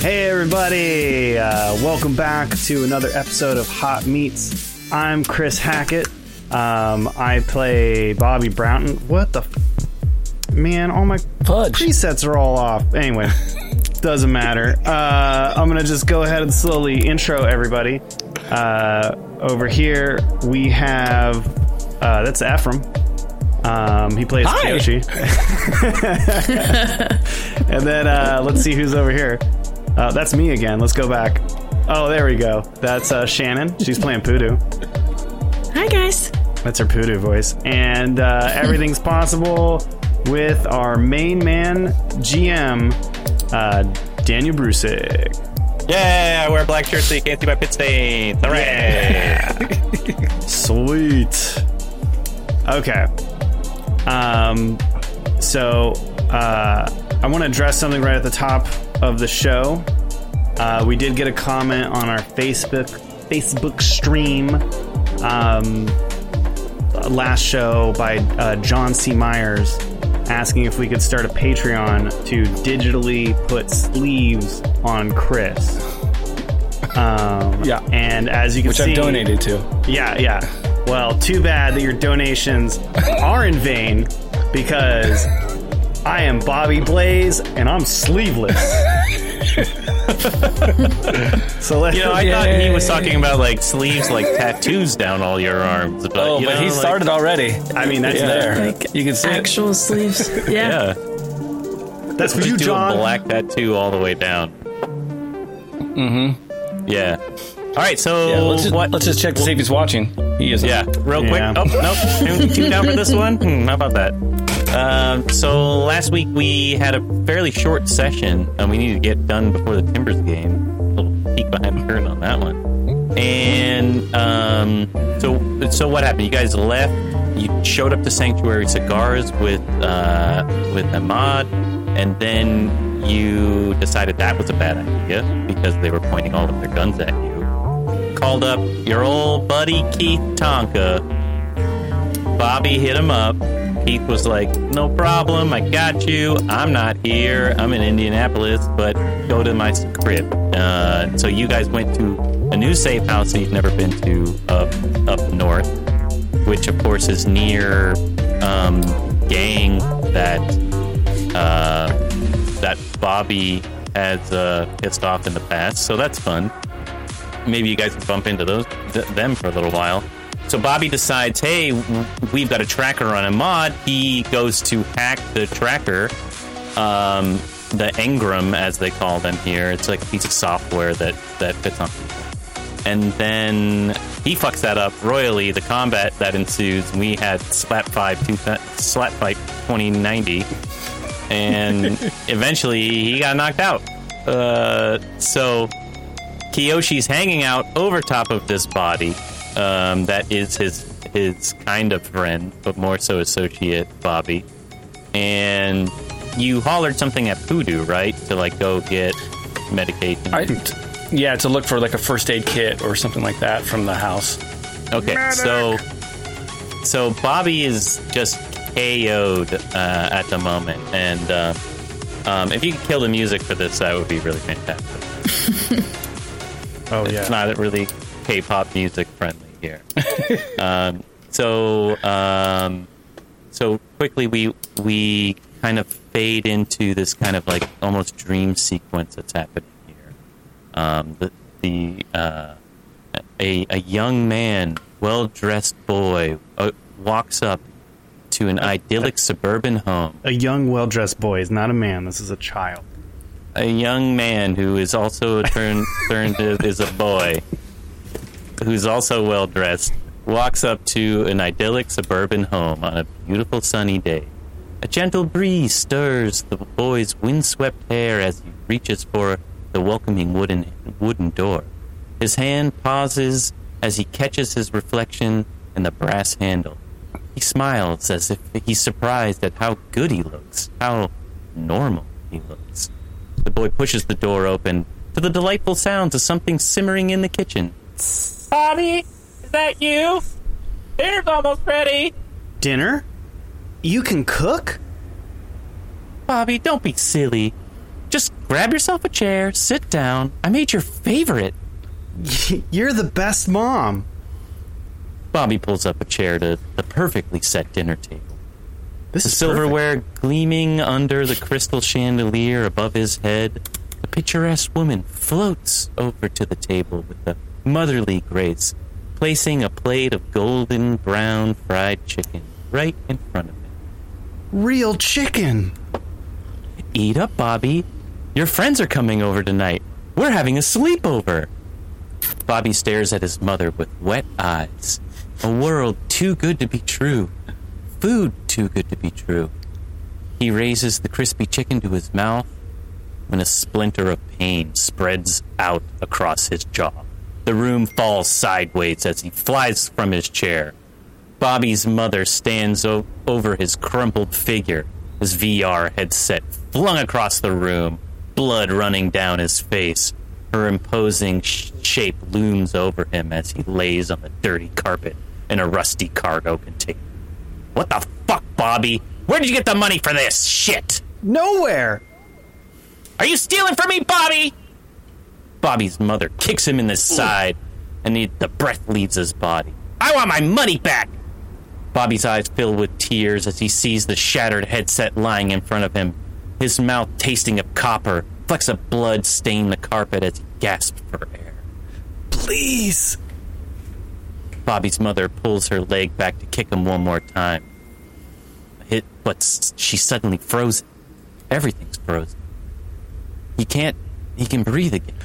Hey everybody, welcome back to another episode of Hot Meats. I'm Chris Hackett. I play Bobby Brownton. What the man, all my presets are all off. Anyway, doesn't matter. I'm gonna just go ahead and slowly intro everybody. Over here we have that's Ephraim. He plays Kiyoshi. And then let's see who's over here. That's me again. Let's go back. Oh, there we go. That's Shannon. She's playing Poodoo. Hi, guys. That's her Poodoo voice. And everything's possible with our main man, GM, Daniel Brusick. Yeah, I wear a black shirt so you can't see my pit stains. Hooray! Yeah. Sweet. Okay. So I want to address something right at the top of the show. We did get a comment on our Facebook stream last show by John C. Myers asking if we could start a Patreon to digitally put sleeves on Chris. Yeah. And as you can see... Which I've donated to. Yeah. Well, too bad that your donations are in vain because I am Bobby Blaze and I'm sleeveless. So I thought he was talking about like sleeves, like tattoos down all your arms. But, but he started already. I mean, that's there. Like you can see actual sleeves. Yeah. That's for you, do John. A black tattoo all the way down. Mm-hmm. Yeah. All right, so let's just check to see if he's watching. He is. Yeah, real quick. Oh, nope. Tune down for this one. How about that? So last week we had a fairly short session, and we needed to get done before the Timbers game. A little peek behind the curtain on that one. And so what happened? You guys left. You showed up to Sanctuary Cigars with Ahmad, and then you decided that was a bad idea because they were pointing all of their guns at you. Called up your old buddy Keith Tonka. Bobby hit him up. Keith was like, no problem, I got you. I'm not here. I'm in Indianapolis, but go to my crib. So you guys went to a new safe house that you've never been to up north, which of course is near gang that Bobby has pissed off in the past. So that's fun. Maybe you guys can bump into them for a little while. So Bobby decides, hey, we've got a tracker on Ahmad. He goes to hack the tracker, the Engram, as they call them here. It's like a piece of software that fits on people. And then he fucks that up royally. The combat that ensues, we had Slap Fight 2090, and eventually he got knocked out. So Kiyoshi's hanging out over top of this body. That is his kind of friend, but more so associate, Bobby. And you hollered something at Poodoo, right? To like go get medication. To look for like a first aid kit or something like that from the house. Okay, so Bobby is just KO'd at the moment, and if you could kill the music for this, that would be really fantastic. Oh yeah, it's not really K-pop music friendly here. So quickly we kind of fade into this kind of like almost dream sequence that's happening here. A young man, well-dressed boy, walks up to an idyllic suburban home. A young, well-dressed boy is not a man. This is a child. A young man who is also turned is a boy, who's also well-dressed, walks up to an idyllic suburban home on a beautiful sunny day. A gentle breeze stirs the boy's windswept hair as he reaches for the welcoming wooden door. His hand pauses as he catches his reflection in the brass handle. He smiles as if he's surprised at how good he looks, how normal he looks. The boy pushes the door open to the delightful sounds of something simmering in the kitchen. Bobby, is that you? Dinner's almost ready. Dinner? You can cook? Bobby, don't be silly. Just grab yourself a chair, sit down. I made your favorite. You're the best mom. Bobby pulls up a chair to the perfectly set dinner table. This The is silverware gleaming under the crystal chandelier above his head. The picturesque woman floats over to the table with a motherly grace, placing a plate of golden brown fried chicken right in front of him. real chicken. Eat up, Bobby. Your friends are coming over tonight. We're having a sleepover. Bobby stares at his mother with wet eyes. A world too good to be true. Food too good to be true. He raises the crispy chicken to his mouth when a splinter of pain spreads out across his jaw. The room falls sideways as he flies from his chair. Bobby's mother stands over his crumpled figure, his VR headset flung across the room, blood running down his face. Her imposing shape looms over him as he lays on the dirty carpet in a rusty cargo container. What the fuck, Bobby? Where did you get the money for this shit? Nowhere. Are you stealing from me, Bobby? Bobby's mother kicks him in the side, and the breath leaves his body. I want my money back! Bobby's eyes fill with tears as he sees the shattered headset lying in front of him. His mouth tasting of copper, flecks of blood stain the carpet as he gasps for air. Please. Bobby's mother pulls her leg back to kick him one more time. But she's suddenly frozen. Everything's frozen. He can breathe again.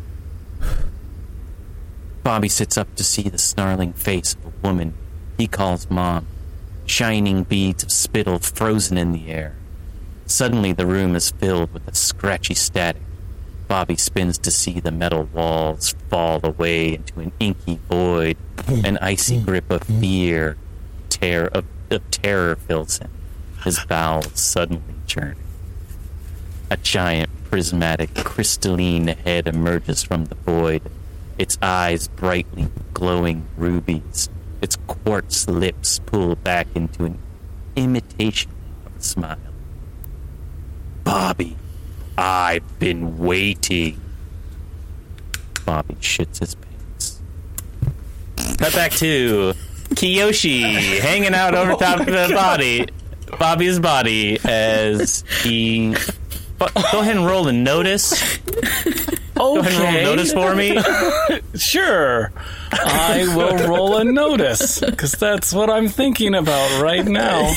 Bobby sits up to see the snarling face of a woman he calls Mom. Shining beads of spittle frozen in the air. Suddenly the room is filled with a scratchy static. Bobby spins to see the metal walls fall away into an inky void. An icy grip of fear, of terror fills him. His bowels suddenly churn. A giant, prismatic, crystalline head emerges from the void, its eyes brightly glowing rubies, its quartz lips pulled back into an imitation of a smile. Bobby, I've been waiting. Bobby shits his pants. Cut back to Kiyoshi hanging out over top of Bobby's body as he... Go ahead and roll a notice. Okay. Go ahead and roll a notice for me. Sure. I will roll a notice, because that's what I'm thinking about right now.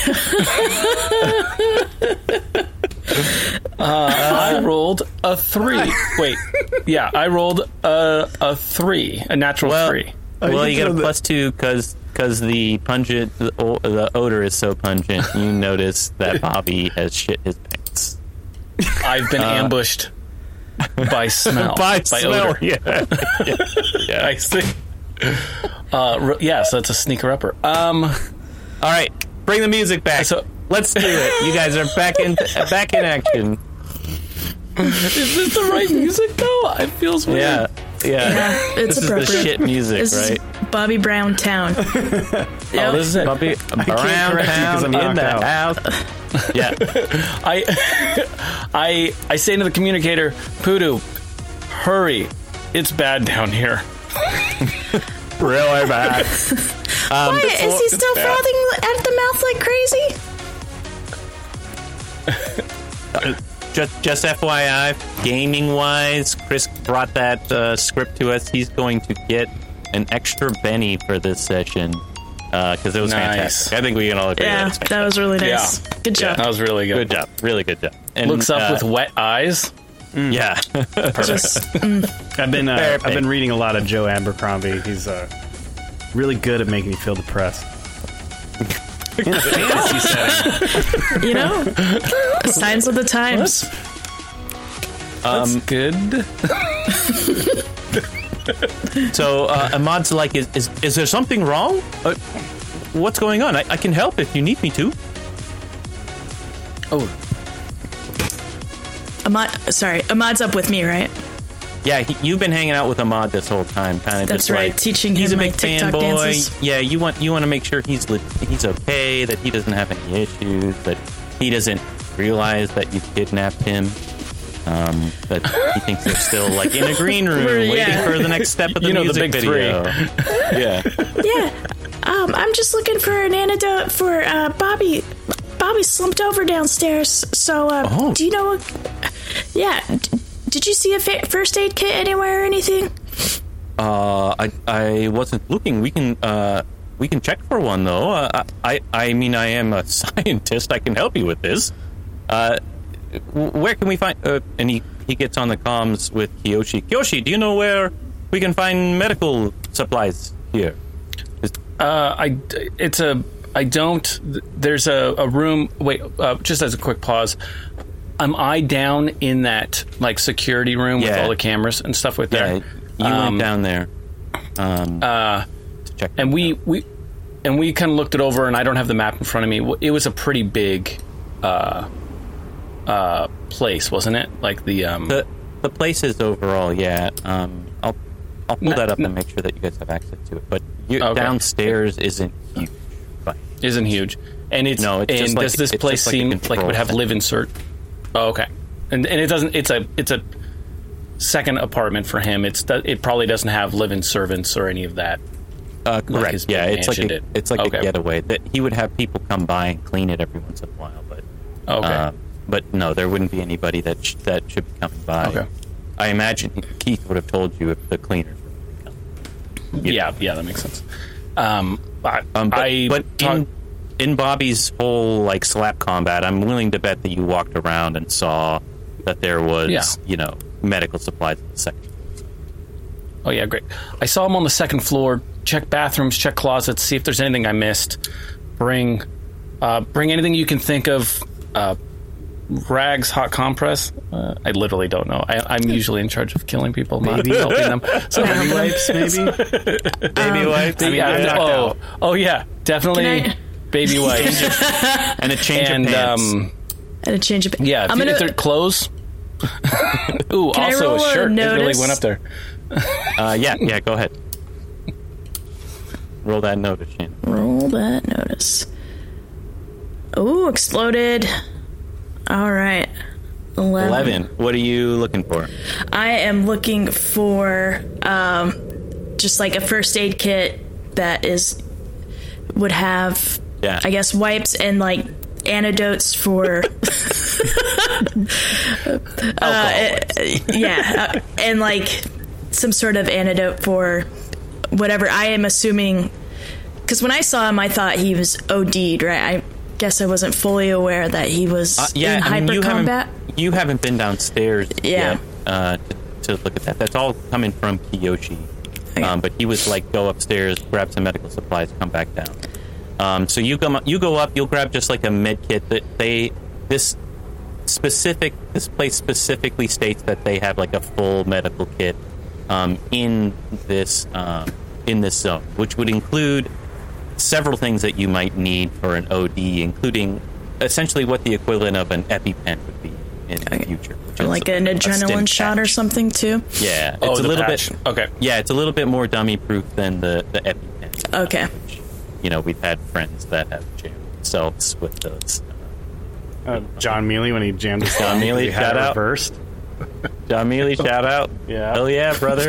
I rolled a 3. Wait. Yeah, I rolled a 3. A natural 3. Well, you get a +2 because the pungent, the odor is so pungent. You notice that Bobby has shit his pants. I've been ambushed by smell. By smell, odor. Yeah. I see. So it's a sneaker upper. All right, bring the music back. So, let's do it. You guys are back in action. is this the right music though? It feels weird. Yeah. It's This is the shit music, This right? is Bobby Brown Town. Oh, this is it. Bobby Brown correct you 'cause I'm in knocked the out. house. Yeah. I say to the communicator, Poodoo, hurry. It's bad down here. Really bad. Why is he still frothing at the mouth like crazy? Just FYI, gaming-wise, Chris brought that script to us. He's going to get an extra Benny for this session because it was fantastic. I think we can all agree. Yeah, that was really nice. Yeah. Good job. That was really good. Good job. Really good job. And, Looks up with wet eyes. Yeah. Just, I've been reading a lot of Joe Abercrombie. He's really good at making you feel depressed. In a fantasy setting. you know, signs of the times. That's good. So Ahmad's like, is there something wrong? What's going on? I can help if you need me to. Oh, Ahmad's up with me, right? Yeah, you've been hanging out with Ahmad this whole time, kind of. That's just right, like, teaching he's him a my big TikTok fanboy. dances. Yeah, you want to make sure he's okay, that he doesn't have any issues, that he doesn't realize that you kidnapped him. But he thinks they're still like in a green room waiting for the next step of the music the big video. Yeah. Yeah. I'm just looking for an antidote for Bobby. Bobby's slumped over downstairs. So, do you know? Yeah. Did you see a first aid kit anywhere or anything? I wasn't looking. We can check for one though. I mean, I am a scientist. I can help you with this. Where can we find? And he gets on the comms with Kiyoshi. Kiyoshi, do you know where we can find medical supplies here? I don't. There's a room. Wait, just as a quick pause. Am I down in that like security room with all the cameras and stuff with there? You went down there. To check. And we kind of looked it over, and I don't have the map in front of me. It was a pretty big place, wasn't it? Like the places overall, yeah. I'll pull that up and make sure that you guys have access to it. But downstairs isn't huge. Isn't huge, and it's no. It's and just does this place seem like it would have live insert? Oh, okay, and it doesn't. It's a second apartment for him. It probably doesn't have live-in servants or any of that. Correct. Yeah, it's like a getaway. That he would have people come by and clean it every once in a while, but no, there wouldn't be anybody that should be coming by. Okay. I imagine Keith would have told you if the cleaners were coming. Yeah, that makes sense. In Bobby's whole like slap combat, I'm willing to bet that you walked around and saw that there was medical supplies on the second floor. Oh yeah, great. I saw him on the second floor. Check bathrooms, check closets, see if there's anything I missed. Bring anything you can think of. Rags, hot compress. I literally don't know. I'm usually in charge of killing people, not helping them. So baby wipes, maybe. Baby wipes. Yeah, definitely baby wipes and a change of pants. And a change of pants. Yeah, if they're clothes. Ooh, also a shirt. It really went up there. Yeah. Go ahead. Roll that notice, Shannon. Roll that notice. Ooh, exploded. All right. 11. What are you looking for? I am looking for just like a first aid kit that would have, I guess, wipes and like antidotes for and like some sort of antidote for whatever. I am assuming, because when I saw him I thought he was OD'd, right? I guess I wasn't fully aware that he was in hyper combat. You haven't been downstairs yet to look at that. That's all coming from Kiyoshi. Okay. But he was like, go upstairs, grab some medical supplies, come back down. So you go up, you'll grab just like a med kit. This place specifically states that they have like a full medical kit in this zone, which would include several things that you might need for an OD, including essentially what the equivalent of an EpiPen would be in the future. Or like an adrenaline shot or something too? Yeah. It's a little bit. Okay. Yeah, it's a little bit more dummy proof than the EpiPen. Okay. Which, we've had friends that have jammed themselves with those. John Mealy, when he jammed his John Mealy, shout out. First. John Mealy, shout out. Yeah. Hell yeah, brother.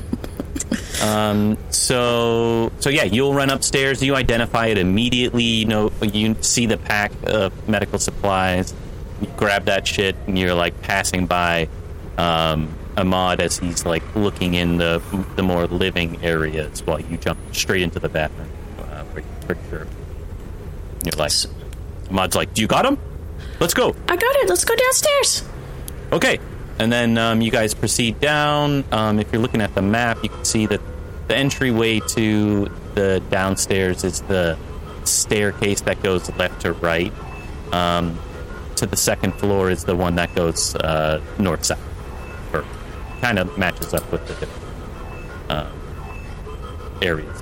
So yeah, you'll run upstairs. You identify it immediately. You see the pack of medical supplies. You grab that shit, and you're like passing by Ahmad as he's like looking in the more living areas while you jump straight into the bathroom. Pretty sure. You're like, Ahmad's like, "Do you got him? Let's go." I got it. Let's go downstairs. Okay. And then you guys proceed down. If you're looking at the map, you can see that the entryway to the downstairs is the staircase that goes left to right. To the second floor is the one that goes north-south. Or kind of matches up with the different areas.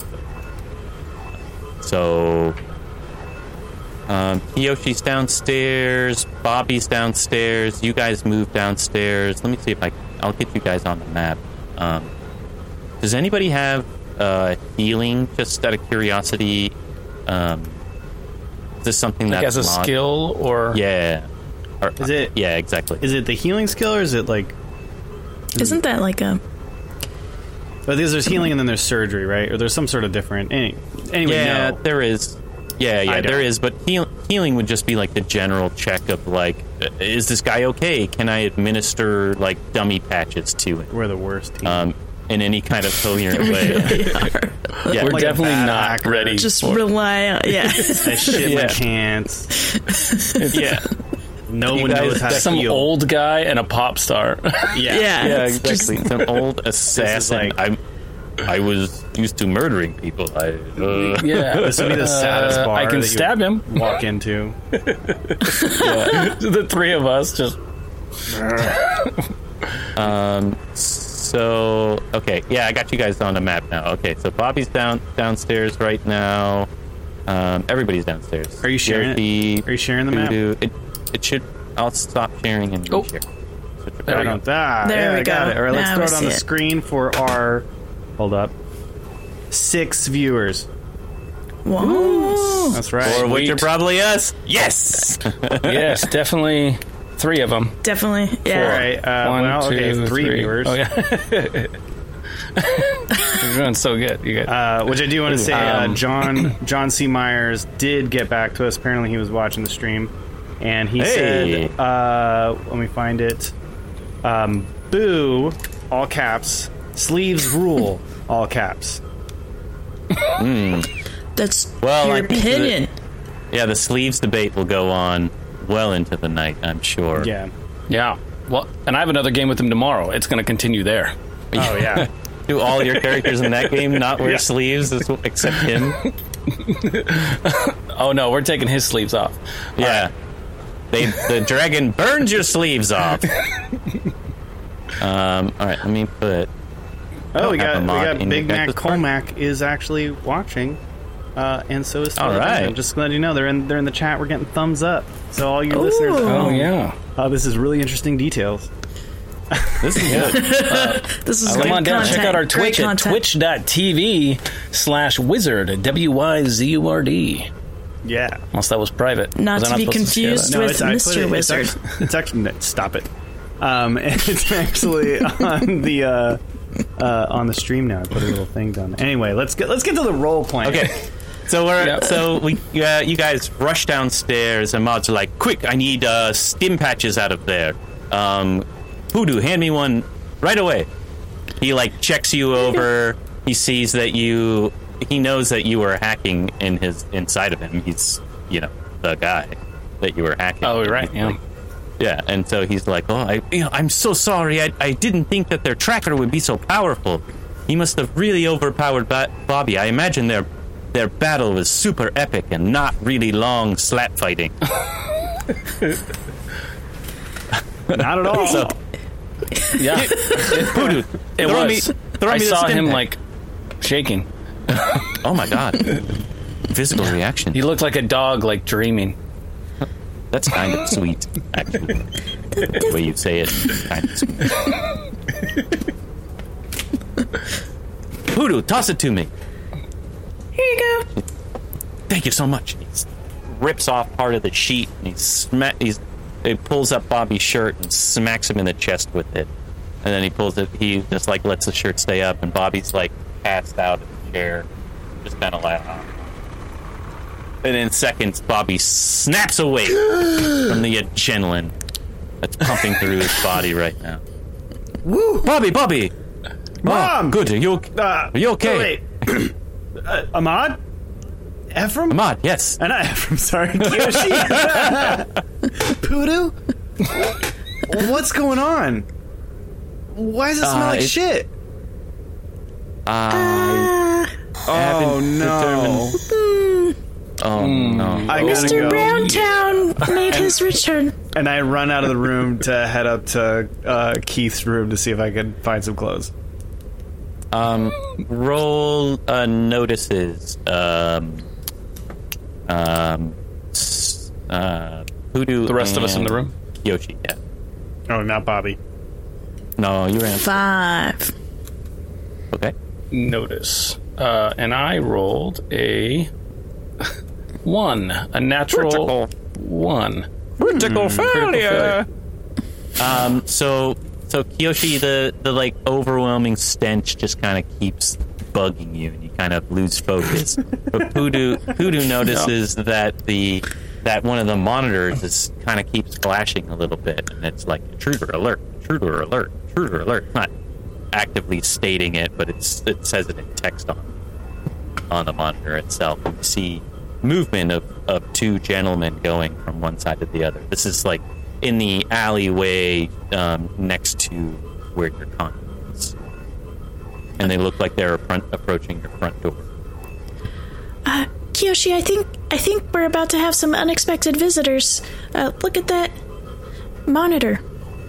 So Kiyoshi's downstairs, Bobby's downstairs, you guys move downstairs. Let me see if I'll get you guys on the map. Does anybody have healing, just out of curiosity? Is this something like that's as a skill or? Yeah. Is it? Yeah, exactly. Is it the healing skill, or is it like? Isn't that like a? But there's healing and then there's surgery, right? Or there's some sort of different. Anyway, Yeah, no. there is. Yeah, there is. But healing would just be like the general check of like, is this guy okay? Can I administer like dummy patches to him? We're the worst team. In any kind of coherent way. Yeah, We're Like a definitely bad not actor. ready. Just for rely on. Yeah. I shit my Yeah. pants. yeah. No You one guys- knows how to some heal. old guy and a pop star. Yeah. Yeah. Yeah, It's just- exactly. It's an old assassin. like- I was used to murdering people. Yeah, This would be the saddest bar. I can that you stab him. Walk into. The three of us just. So okay, yeah, I got you guys on the map now. Okay, so Bobby's downstairs right now. Everybody's downstairs. Are you sharing Yogi, it? Are you sharing the map? Voodoo. It should. I'll stop sharing and Oh. reshare. There we go. There we I got go. it. All right, let's Now throw we it on see the it. screen for our. Hold up. 6 viewers. Whoa. That's right. Or which Sweet. are probably us. Yes. Yes, definitely three of them. Definitely. Yeah. All right. Well, okay, 3 viewers. Oh yeah. You're doing so good, you guys. Which I do want to say, John C. Myers did get back to us. Apparently, he was watching the stream, and he Hey. said, "Let me find it. Boo, all caps. Sleeves rule, all caps." That's Well, your I think opinion. Yeah, the sleeves debate will go on well into the night, I'm sure. Yeah. Yeah. Well, and I have another game with him tomorrow. It's going to continue there. Oh yeah. Do all your characters in that game not wear Yeah. sleeves except him? Oh no, we're taking his sleeves off. Yeah. The dragon burns your sleeves off. All right, let me put. Oh, we have got a mod in Big your Mac guys' part. Colmac is actually watching, and so is. All right. I'm just glad you know they're in the chat. We're getting thumbs up. So all you listeners, at Oh home, yeah. this is really interesting details. This is good. This is Come good on down, content. check out our Great Twitch at content. twitch.tv/wizard, WYZURD. Yeah. Unless that was private. Not Was I to be supposed share confused that? with I put Mr. it- Wizard. It's actually no, stop it. It's actually on the stream now. I put a little thing down. Anyway, let's get to the role playing. Okay. So Yeah. you guys rush downstairs, and Mod's are like, "Quick! I need stim patches out of there. Voodoo, hand me one right away." He like checks you over. He sees that he knows that you were hacking inside of him. He's the guy that you were hacking. Oh, right. He's Yeah. like, yeah, and so he's like, "Oh, I'm so sorry. I didn't think that their tracker would be so powerful. He must have really overpowered Bobby. I imagine their battle was super epic and not really long slap fighting." Not at all. So, Yeah. Voodoo, It throw was. me- throw I me the saw stim him pack. like shaking. oh my god, physical reaction. He looked like a dog, like dreaming. That's kind of sweet, actually. The way you say it, kind of sweet. Voodoo, toss it to me. Here you go. Thank you so much. He rips off part of the sheet and he pulls up Bobby's shirt and smacks him in the chest with it. And then he just like lets the shirt stay up, and Bobby's like passed out in the chair, just kind of like. And in seconds, Bobby snaps away from the adrenaline that's pumping through his body right now. Woo! Bobby! Mom! Oh, good. Are you okay? Wait. Ahmad? Ephraim? Ahmad, yes. Not Ephraim, sorry. Kiyoshi? Voodoo? What's going on? Why does it smell like it- shit? I Oh, haven't no. determined. Oh, no. I gotta Mr. go. Browntown made his return. And I run out of the room to head up to Keith's room to see if I could find some clothes. Roll notices. Voodoo. The rest of us in the room? Yoshi, yeah. Oh, not Bobby. No, you ran. 5. Okay. Notice. And I rolled a 1. A natural Critical. 1. Critical failure. So Kiyoshi, the like overwhelming stench just kind of keeps bugging you, and you kind of lose focus. But Hoodoo notices that one of the monitors is kind of keeps flashing a little bit, and it's like intruder alert, intruder alert, intruder alert. It's not actively stating it, but it says it in text on the monitor itself. And you see movement of two gentlemen going from one side to the other. This is like in the alleyway next to where your condo is, and they look like they're approaching your front door. Kiyoshi, I think we're about to have some unexpected visitors. Look at that monitor.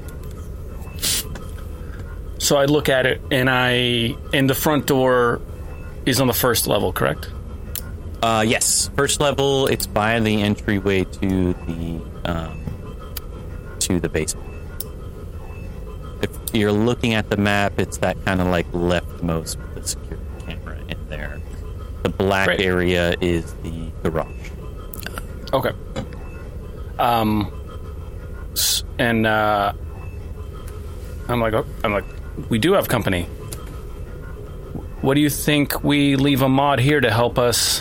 So I look at it, and the front door is on the first level, correct? Yes, first level. It's by the entryway to the basement. If you're looking at the map, it's that kind of like leftmost with the security camera in there. The black area is the garage. Okay. And I'm like, we do have company. What do you think we leave a mod here to help us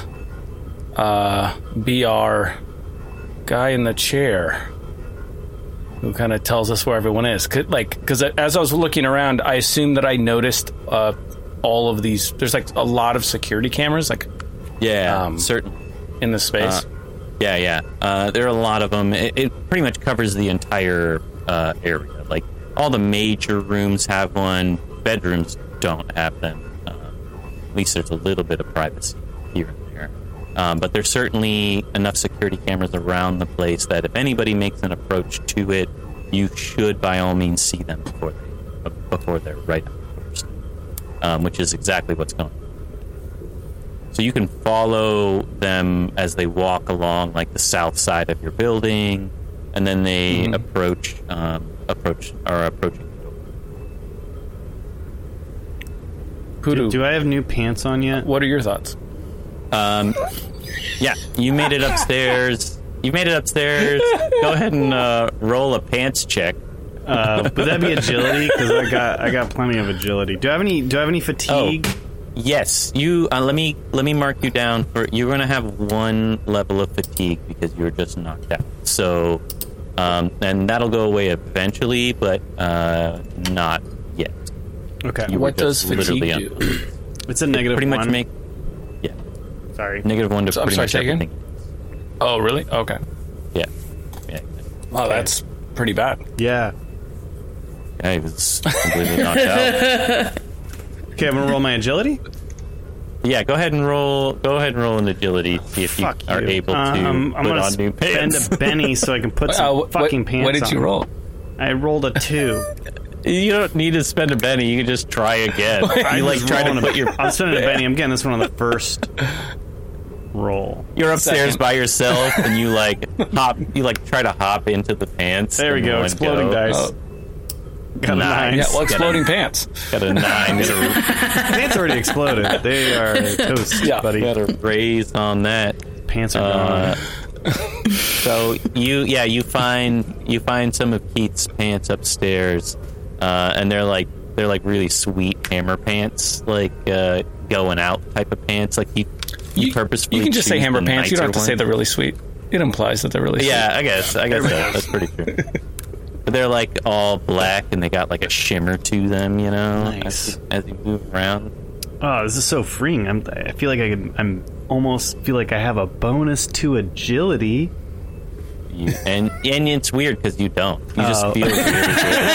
be our guy in the chair who kind of tells us where everyone is? Because as I was looking around, I assumed that I noticed all of these. There's like a lot of security cameras, certainly in the space. There are a lot of them. It pretty much covers the entire area. Like all the major rooms have one. Bedrooms don't have them. At least there's a little bit of privacy here and there. But there's certainly enough security cameras around the place that if anybody makes an approach to it, you should by all means see them before they're right on the doorstep, which is exactly what's going on. So you can follow them as they walk along, like the south side of your building, and then they approaching the door. Hoodoo, Do I have new pants on yet? what are your thoughts? Yeah, you made it upstairs. Go ahead and roll a pants check. Would that be agility? Because I got plenty of agility. Do I have any fatigue? Oh, yes. You let me mark you down for. You're going to have one level of fatigue because you were just knocked out. So, and that'll go away eventually, but not yet. Okay. What does fatigue do? It's a negative pretty one. much make. Yeah. Sorry. -1 to pretty much everything. Oh, really? Okay. Yeah. Wow, that's pretty bad. Yeah. I was completely knocked out. Okay, I'm gonna roll my agility. Yeah, go ahead and roll an agility. See if you are able to I'm put gonna on new pants. spend a Benny so I can put some fucking pants on. What did you roll? I rolled a 2. You don't need to spend a Benny. You can just try again. You like try to put your. I'm spending a Benny. I'm getting this one on the first roll. You're upstairs by yourself, and you like hop. You like try to hop into the pants. There we go. Exploding dice. Oh. Got a 9. Yeah, well, exploding pants. Got a 9. Pants already exploded. They are toast, buddy. Got a raise on that. Pants are gone. So you find some of Keith's pants upstairs, and they're like really sweet hammer pants, like going out type of pants. Like you purposefully. You can just say hammer pants. You don't have to say ones. they're really sweet. It implies that they're really sweet. Yeah, I guess that's pretty true. But they're like all black, and they got like a shimmer to them, you know, Nice. as you move around. Oh, this is so freeing. I feel like I'm almost feel like I have a bonus to agility. And it's weird because you don't. You just feel really good.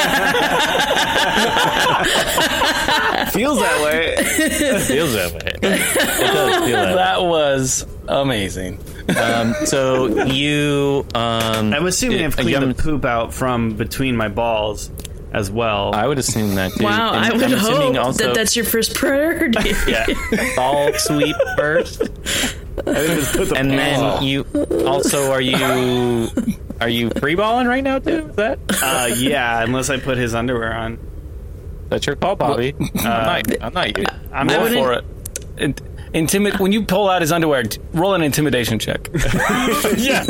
Feels that way. It feels that way. It does feel that way. That was amazing. So you... I'm assuming I've cleaned the poop out from between my balls as well. I would assume that, too. Wow, And I would I'm assuming hope also, that that's your first priority. Yeah, ball sweep first. And then you... Also, are you free balling right now, too? Is that... Yeah, unless I put his underwear on. That's your call, Bobby. I'm not you. I'm Go not for it. When you pull out his underwear, roll an intimidation check. Yeah.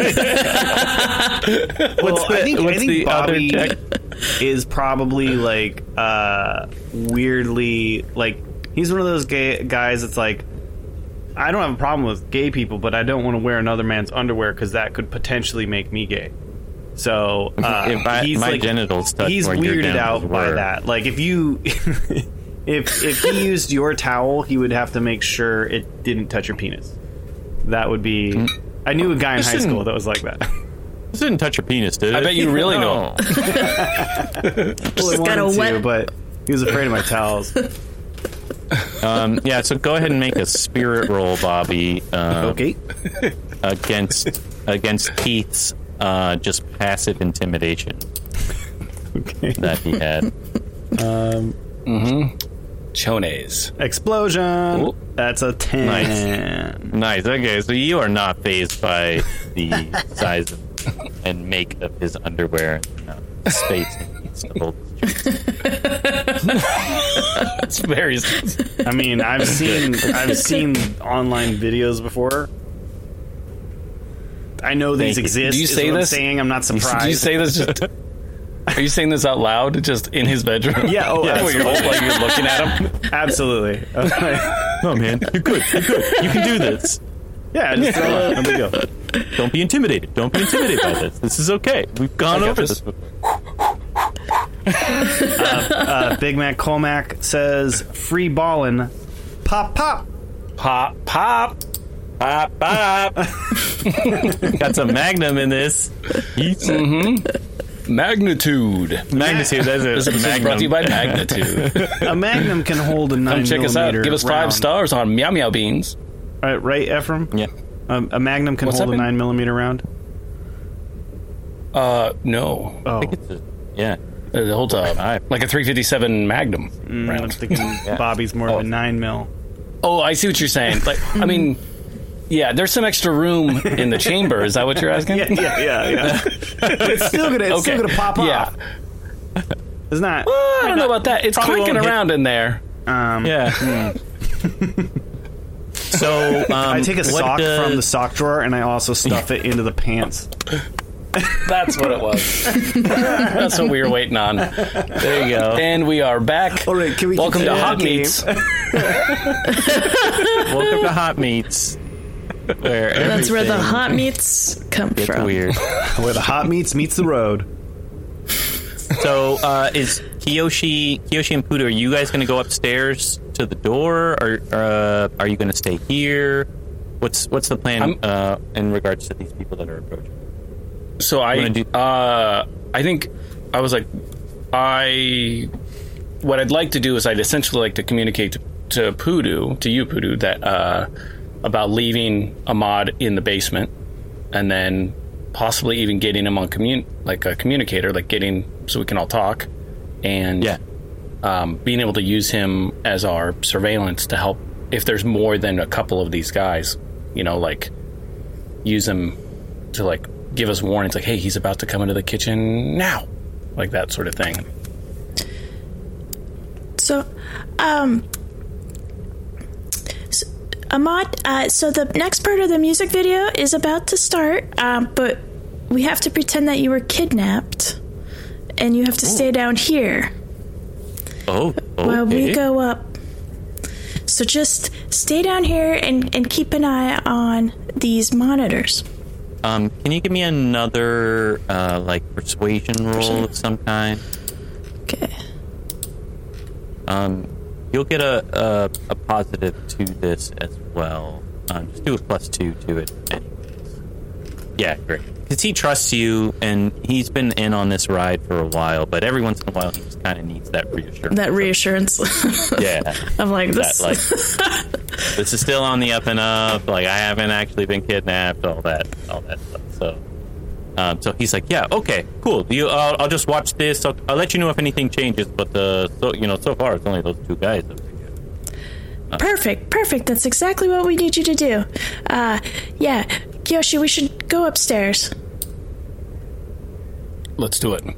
I think the other Bobby check? is probably like weirdly like he's one of those gay guys that's like, I don't have a problem with gay people, but I don't want to wear another man's underwear because that could potentially make me gay. So if he's my like, genitals touch he's where your weirded genitals out by were. that. Like if you if he used your towel, he would have to make sure it didn't touch your penis. That would be. I knew a guy in high school that was like that. This didn't touch your penis, did it? I bet you really know. Well, he got a wanted to, wet- but he was afraid of my towels. Yeah, so go ahead and make a spirit roll, Bobby. Okay. Against Keith's just passive intimidation Okay. that he had. Chones. Explosion. Ooh. That's a 10. Nice. Okay, so you are not fazed by the size and make of his underwear and space he needs to hold his cheeks. That's very. I mean, I've seen online videos before. I know these Thank you. exist. Do you is say what this? I'm saying. I'm not surprised. Do you say this just? Are you saying this out loud, just in his bedroom? Yeah. Oh, Where you're, absolutely. like you're looking at him. Absolutely. No, man, you're good. You're good. You can do this. Yeah. Just throw it. There we go. Don't be intimidated. Don't be intimidated by this. This is okay. We've gone I got over this. this before. Big Mac Colmac says, "Free ballin', pop pop." Pop, pop. Pop, pop. Got some Magnum in this. Magnitude. Magnitude. That's This it. episode is brought to you by Magnitude. A Magnum can hold a 9 Come check us out. millimeter Give us 5 round. stars on Meow Meow Beans. Right, Ephraim? Yeah. A Magnum can What's hold a happening? 9 millimeter round. No. Oh, I think it's yeah. It holds a, like a 357 Magnum I'm round. thinking Bobby's more of a 9 mil. Oh, I see what you're saying. Like, I mean, yeah, there's some extra room in the chamber. Is that what you're asking? Yeah. But it's still gonna pop Yeah. off. It's not. Well, I don't know about that. It's Probably clicking won't hit- around in there. Yeah. So I take a what sock does- from the sock drawer and I also stuff it into the pants. That's what it was. That's what we were waiting on. There you go. And we are back. All right, can we Welcome to continue Hot the game? Meats. Welcome to Hot Meats. Where That's where the everything hot meats come gets from. weird. Where the hot meats meets the road. So is Kiyoshi and Pudo, are you guys going to go upstairs to the door, or are you going to stay here? What's the plan in regards to these people that are approaching? So I think I was like, what I'd like to do is I'd essentially like to communicate to you, Pudu, that about leaving Ahmad in the basement, and then possibly even getting him on a communicator, like getting so we can all talk, and being able to use him as our surveillance to help if there's more than a couple of these guys, like use him to like give us warnings, like, hey, he's about to come into the kitchen now, like that sort of thing. So, Ahmad, so the next part of the music video is about to start, but we have to pretend that you were kidnapped, and you have to stay down here Oh, while we okay. go up. So just stay down here and keep an eye on these monitors. Can you give me another persuasion roll of some kind? Okay. You'll get a positive to this as well. Just do a +2 to it anyways. Yeah, great. Because he trusts you, and he's been in on this ride for a while, but every once in a while he just kind of needs that reassurance. That reassurance. Yeah. I'm like, That, this. this is still on the up and up. Like, I haven't actually been kidnapped, all that stuff. So he's like, yeah, okay, cool. I'll just watch this. I'll let you know if anything changes. But so far it's only those two guys. Perfect. That's exactly what we need you to do. Yeah, Kiyoshi, we should go upstairs. Let's do it.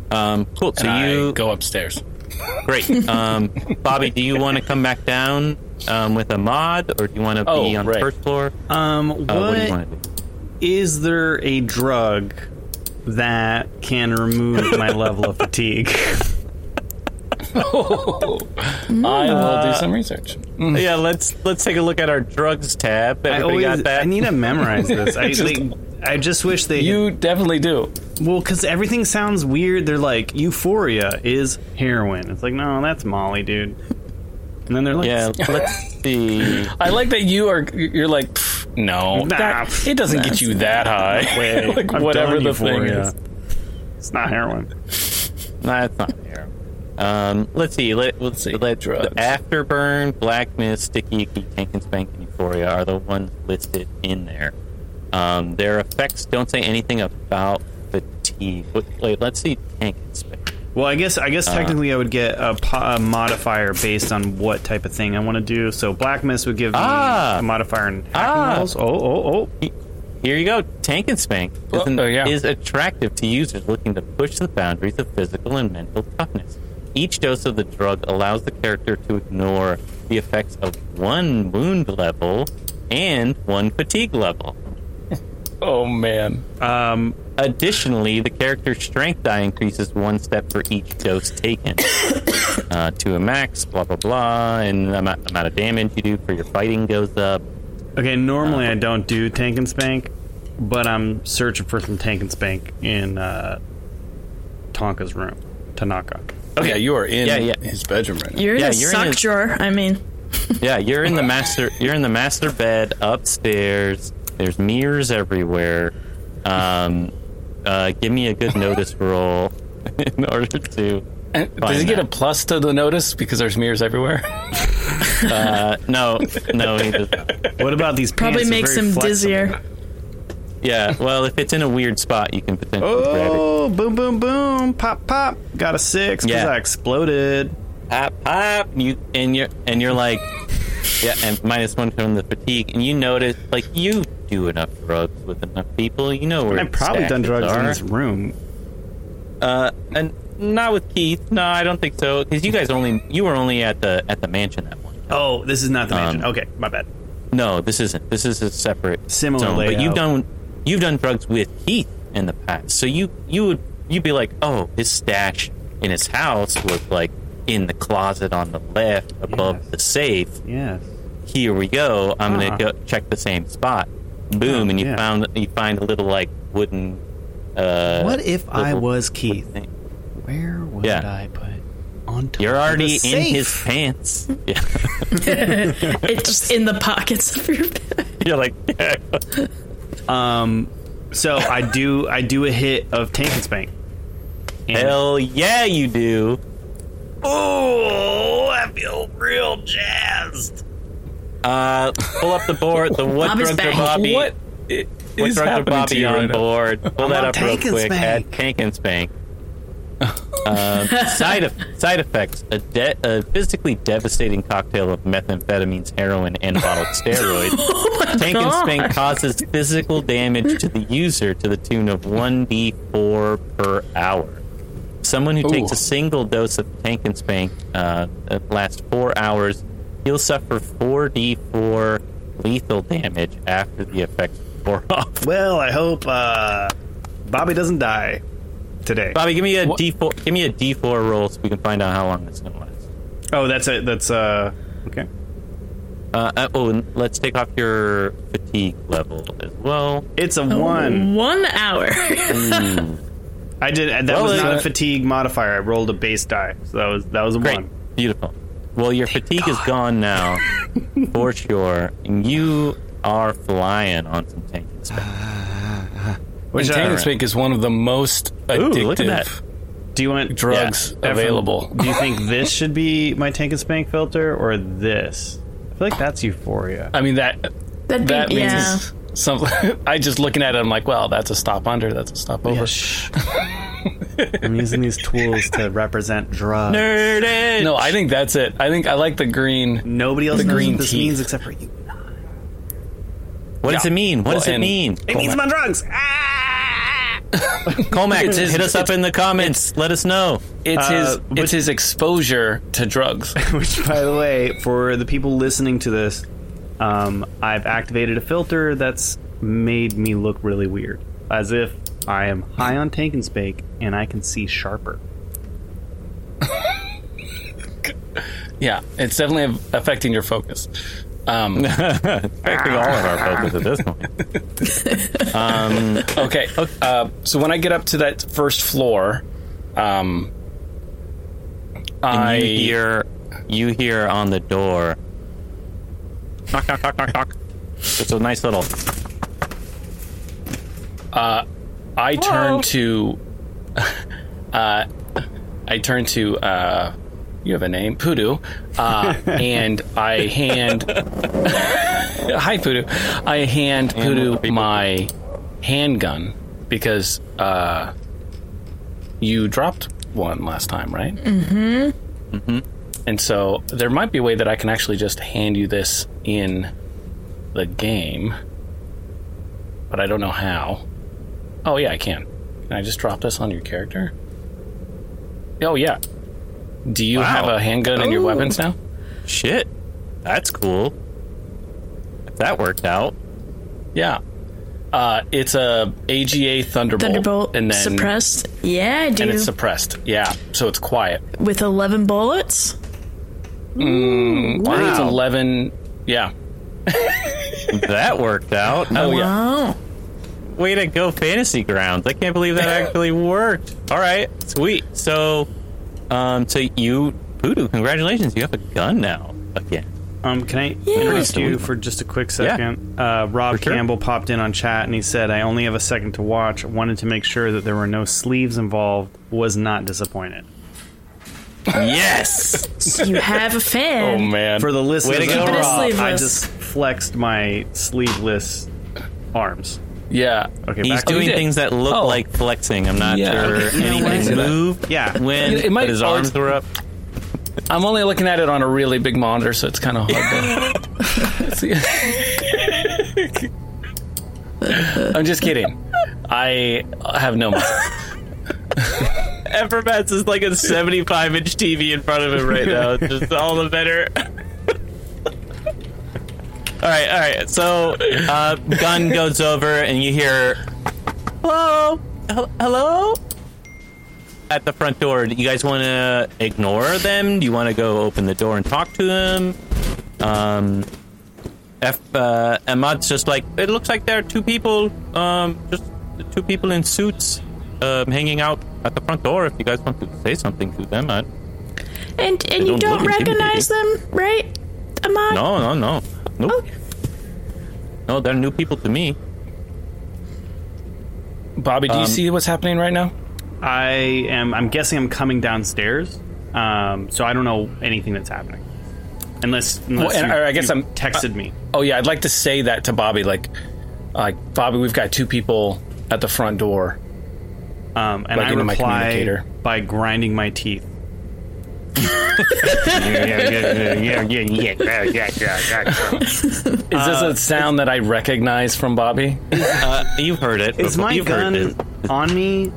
Cool. So And you I go upstairs. great. Bobby, do you want to come back down with a mod, or do you want to be on the first floor? What do you want to do? Is there a drug that can remove my level of fatigue? I will do some research. Yeah, let's take a look at our drugs tab. Everybody got that? I need to memorize this. I just wish they... You definitely do. Well, because everything sounds weird. They're like, Euphoria is heroin. It's like, no, that's Molly, dude. And then they're like... Yeah, let's see. I like that you're like, no, it doesn't get you that high. Like, whatever the thing is. It's not heroin. Nah, it's not heroin. Let's see. Let's see. Drugs. Afterburn, Black Mist, Sticky Icky, Tank and Spank, and Euphoria are the ones listed in there. Their effects don't say anything about fatigue. Wait, let's see Tank and Spank. Well, I guess technically I would get a modifier based on what type of thing I want to do. So Black Mist would give me a modifier in hacking rolls. Oh. Here you go. Tank and Spank is attractive to users looking to push the boundaries of physical and mental toughness. Each dose of the drug allows the character to ignore the effects of 1 wound level and 1 fatigue level. Oh, man. Additionally, the character's strength die increases 1 step for each dose taken to a max, blah, blah, blah, and the amount of damage you do for your fighting goes up. Okay, normally I don't do Tank and Spank, but I'm searching for some Tank and Spank in Tonka's room. Tanaka. Okay, you are in his bedroom right now. You're in the sock drawer. I mean, you're in the master. You're in the master bed upstairs. There's mirrors everywhere. Give me a good notice roll in order to. Does he get a plus to the notice because there's mirrors everywhere? No, he doesn't. What about these? Probably pants? makes him dizzier. Yeah, well, if it's in a weird spot, you can potentially grab it. Oh, boom, boom, boom, pop, pop. Got a 6 because I exploded. Pop, pop. You're like, and -1 from the fatigue, and you notice, like, you do enough drugs with enough people. You know where I've probably done drugs in this room. And not with Keith. No, I don't think so. Because you were only at the mansion that one time. Oh, this is not the mansion. Okay, my bad. No, this isn't. This is a separate similar zone. layout. But you've done drugs with Keith in the past, so you'd be like, oh, his stash in his house was like in the closet on the left above the safe. Yes. Here we go. I'm gonna go check the same spot. Boom, and you find a little like wooden. What if I was Keith? Thing. Where would I put on top? You're already of the in safe? his pants. Yeah. It's just in the pockets of your bed. You're like, So I do a hit of Tank and Spank. Hell yeah, you do. Oh, I feel real jazzed. Pull up the board. What drugs are Bobby? What drugs are Bobby on board? Pull that up real quick. Add Tank and Spank. Side effects: a physically devastating cocktail of methamphetamines, heroin, and bottled steroids. Tank and Spank causes physical damage to the user to the tune of 1d4 per hour. Someone who takes a single dose of Tank and Spank lasts 4 hours. He'll suffer 4d4 lethal damage after the effects wear off. Well, I hope Bobby doesn't die today. Bobby, give me a D4. Give me a D4 roll so we can find out how long this is gonna last. Oh, that's it. That's okay. And let's take off your fatigue level as well. It's a 1. 1 hour. I did. That was not a fatigue modifier. I rolled a base die, so that was a great. 1. Beautiful. Well, your fatigue is gone now, for sure. And you are flying on some Tank and Spank. Tank and Spank is one of the most addictive look at that. Do you want drugs available. Do you think this should be my Tank and Spank filter or this? I feel like that's Euphoria. I mean that means something. I just looking at it, I'm like, well, that's a stop under, that's a stop over. I'm using these tools to represent drugs. Nerdage. No, I think that's it. I like the green. Nobody else knows green what this teeth. means except for you. What does it mean? What does it mean? It means I'm on drugs. Comac, hit us up in the comments. Let us know. It's his exposure to drugs. Which, by the way, for the people listening to this, I've activated a filter that's made me look really weird, as if I am high on Tank and Spake and I can see sharper. Yeah, it's definitely affecting your focus. Affecting all of our focus at this point. Okay, so when I get up to that first floor, You hear on the door. Knock, knock, knock, knock, knock. It's a nice little. I turn to you have a name, Poodoo, and I hand hi Poodoo. I hand Poodoo my handgun because you dropped one last time, right? Mm-hmm. Mm-hmm. And so there might be a way that I can actually just hand you this in the game, but I don't know how. Oh yeah, I can. Can I just drop this on your character? Oh yeah. Do you have a handgun in your weapons now? Shit. That's cool. If that worked out. Yeah. It's a AGA Thunderbolt. And then suppressed? Yeah, I do. And it's suppressed. Yeah. So it's quiet. With 11 bullets? I think it's 11. Yeah. That worked out. Oh, yeah. Wow. Way to go, Fantasy Grounds. I can't believe that actually worked. All right. Sweet. So you, Poodoo, congratulations. You have a gun now again. Can I interrupt you for just a quick second? Yeah. Rob Campbell popped in on chat and he said, I only have a second to watch. Wanted to make sure that there were no sleeves involved. Was not disappointed. Yes! You have a fan. Oh, man. For the listeners, Way to go, Rob. I just flexed my sleeveless arms. Yeah. Okay, He's doing things that look like flexing. I'm not sure anything moved when but his arms were up. I'm only looking at it on a really big monitor, so it's kind of hard to see. I'm just kidding. I have no muscle. Evermats is like a 75-inch TV in front of him right now. It's just all the better. All right. So, gun goes over, and you hear, hello? At the front door. Do you guys want to ignore them? Do you want to go open the door and talk to them? Ahmad's just like, it looks like there are two people, just two people in suits, hanging out at the front door. If you guys want to say something to them, and you don't recognize them, right, Ahmad? No. Nope. Oh. No, they're new people to me. Bobby, do you see what's happening right now? I'm guessing I'm coming downstairs, so I don't know anything that's happening. Unless I guess I'm texted me. Oh yeah, I'd like to say that to Bobby, like Bobby, we've got two people at the front door. And I reply by grinding my teeth. Is this a sound that I recognize from Bobby? You've heard it. Is my gun on me?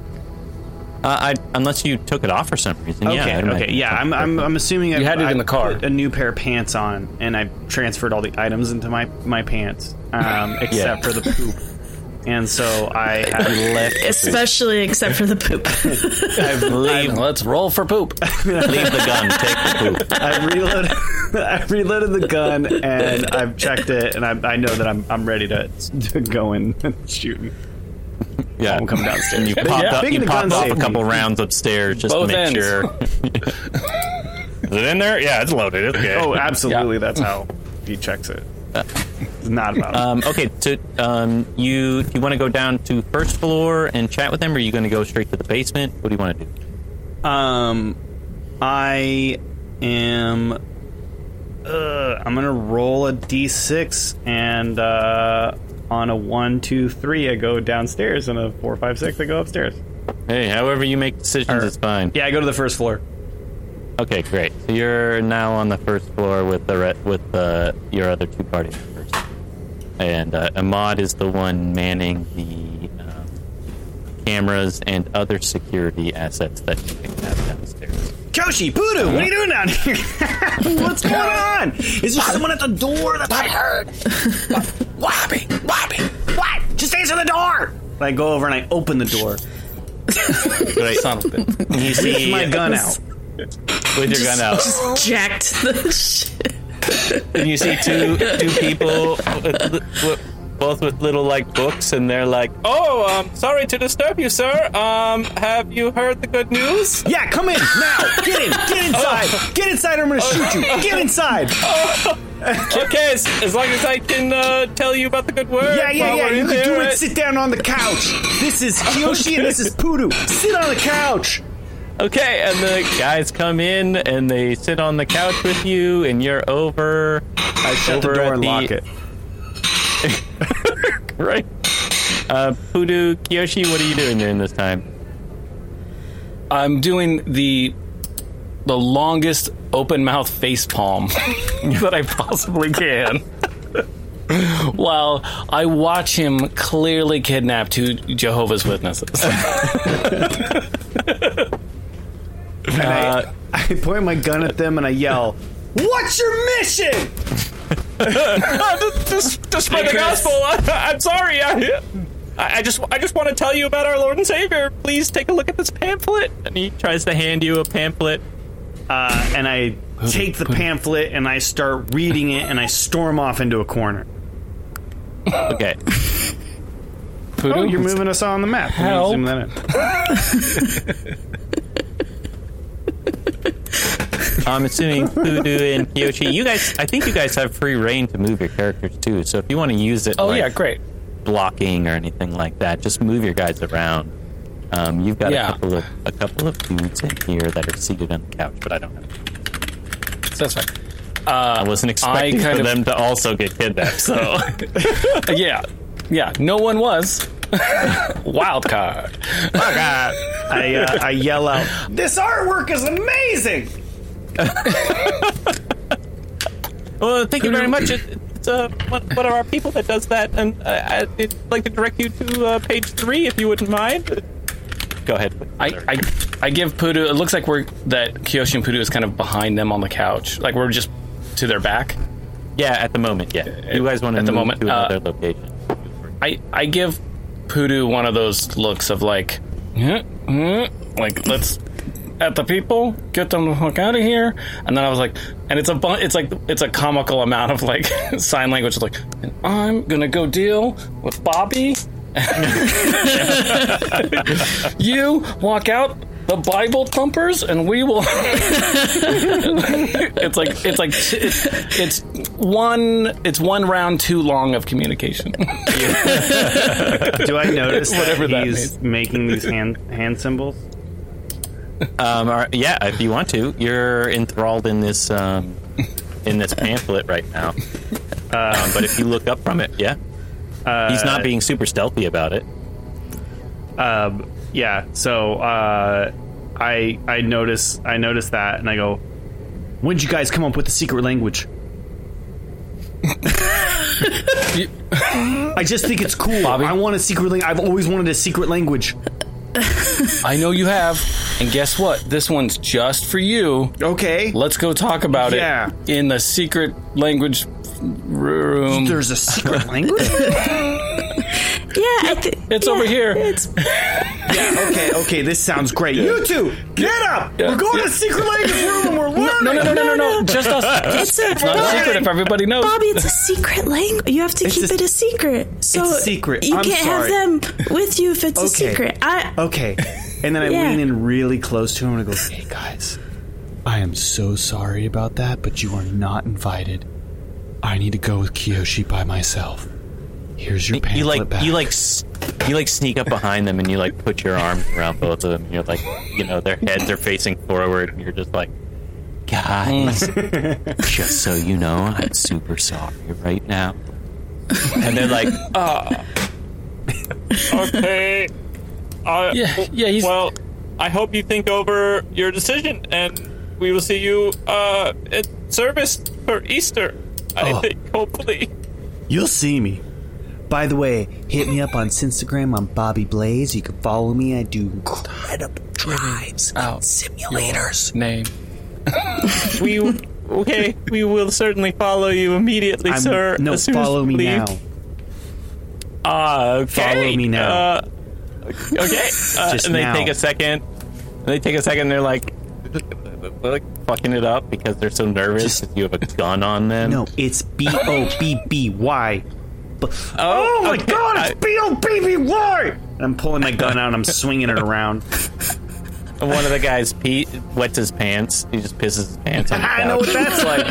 Unless you took it off for some reason. Okay. Yeah, I'm assuming you had it in the car. Put a new pair of pants on, and I transferred all the items into my pants, except for the poop. And so I have left, especially except for the poop. Let's roll for poop. Leave the gun. Take the poop. I reloaded the gun, and I've checked it, and I know that I'm ready to go in and shoot. Yeah, we'll come downstairs. And you popped off a couple rounds upstairs just to make sure. Is it in there? Yeah, it's loaded. It's good. Oh, absolutely. Yeah. That's how he checks it. It's not about okay, so do you want to go down to first floor and chat with them, or are you going to go straight to the basement? What do you want to do? I am I'm going to roll a d6, and on a 1, 2, 3 I go downstairs, and a 4, 5, 6 I go upstairs. Hey, however you make decisions is fine. Yeah, I go to the first floor. Okay, great. So you're now on the first floor with your other two party members, and Ahmad is the one manning cameras and other security assets that you can have downstairs. Kyoshi, Voodoo, what are you doing down here? What's going on? Is there someone at the door that I heard? Wobby, what? Just answer the door. I go over and I open the door. Right. Son of a bitch. You see My gun out. with your gun out. Just jacked the shit. And you see two people, both with little like books, and they're like, "Oh, sorry to disturb you, sir. Have you heard the good news?" Yeah, come in now. Get inside. Get inside or I'm going to shoot you. Get inside. Okay, as long as I can tell you about the good word. Yeah. You can do it. Right? Sit down on the couch. This is Kyoshi and this is Voodoo. Sit on the couch. Okay, and the guys come in and they sit on the couch with you, and you're over. I shut the door and lock it. Right. Voodoo, Kyoshi, what are you doing during this time? I'm doing the longest open mouth face palm that I possibly can. While I watch him clearly kidnap two Jehovah's Witnesses. I point my gun at them and I yell, "What's your mission?" Just spread the gospel. I'm sorry. I just want to tell you about our Lord and Savior. Please take a look at this pamphlet. And he tries to hand you a pamphlet. And I take the pamphlet and I start reading it and I storm off into a corner. Okay. Oh, you're moving us on the map. Help. Zoom that in. I'm assuming Voodoo and Kyoshi, I think you guys have free reign to move your characters too. So if you want to use it, Oh, yeah, great. blocking or anything like that, just move your guys around. You've got Yeah. a couple of dudes in here that are seated on the couch, but I don't know. That's fine. I wasn't expecting kind for of- them to also get kidnapped. So Yeah, no one was. Wild card. oh god. I yell out, "This artwork is amazing!" Well, thank you very much. It's one of our people that does that, and I'd like to direct you to page 3 if you wouldn't mind. Go ahead. I give Pudu. It looks like Kyoshi and Pudu is kind of behind them on the couch. Like we're just to their back. Yeah, at the moment, yeah. You guys want to At the move moment, to another location? I give Pudu one of those looks of like let's at the people, get them the fuck out of here. And then I was like, and it's a comical amount of like sign language. It's like, and I'm gonna go deal with Bobby. You walk out the Bible thumpers, and we will. It's one round too long of communication. Do I notice Whatever that he's making these hand symbols? Yeah, if you want to, you're enthralled in this pamphlet right now. But if you look up from it, yeah, he's not being super stealthy about it. Yeah. So I notice that, and I go, "When'd you guys come up with the secret language?" I just think it's cool. Bobby? I want a secret language. I've always wanted a secret language. I know you have, and guess what? This one's just for you. Okay. Let's go talk about Yeah. it in the secret language room. There's a secret language? It's over here. Yeah, okay, this sounds great. You two, get up! We're going to the secret language room and we're learning! No. Just us. It's not a secret if everybody knows. Bobby, it's a secret language. You have to keep it a secret. So it's a secret. You I'm can't sorry. have them with you if it's a secret. Okay. And then I Yeah. lean in really close to him and I go, "Hey guys, I am so sorry about that, but you are not invited. I need to go with Kyoshi by myself. Here's your pamphlet back." You sneak up behind them and you like put your arms around both of them. And you're like, their heads are facing forward, and you're just like, "Guys, just so you know, I'm super sorry right now." And they're like, okay. He's Well, I hope you think over your decision, and we will see you at service for Easter. I think, hopefully. You'll see me. by the way, hit me up on Instagram on Bobby Blaze. You can follow me. I do incredible drives and simulators. Name. We will certainly follow you immediately, sir. No, as soon follow as me we leave. now. Okay. Follow me now. Okay. Just and they now. take a second. They're like fucking it up because they're so nervous that you have a gun on them. No, it's BOBBY. Oh my okay. God, it's BOBBY! I'm pulling my gun out and I'm swinging it around. One of the guys wets his pants. He just pisses his pants on the couch. I know what that's like.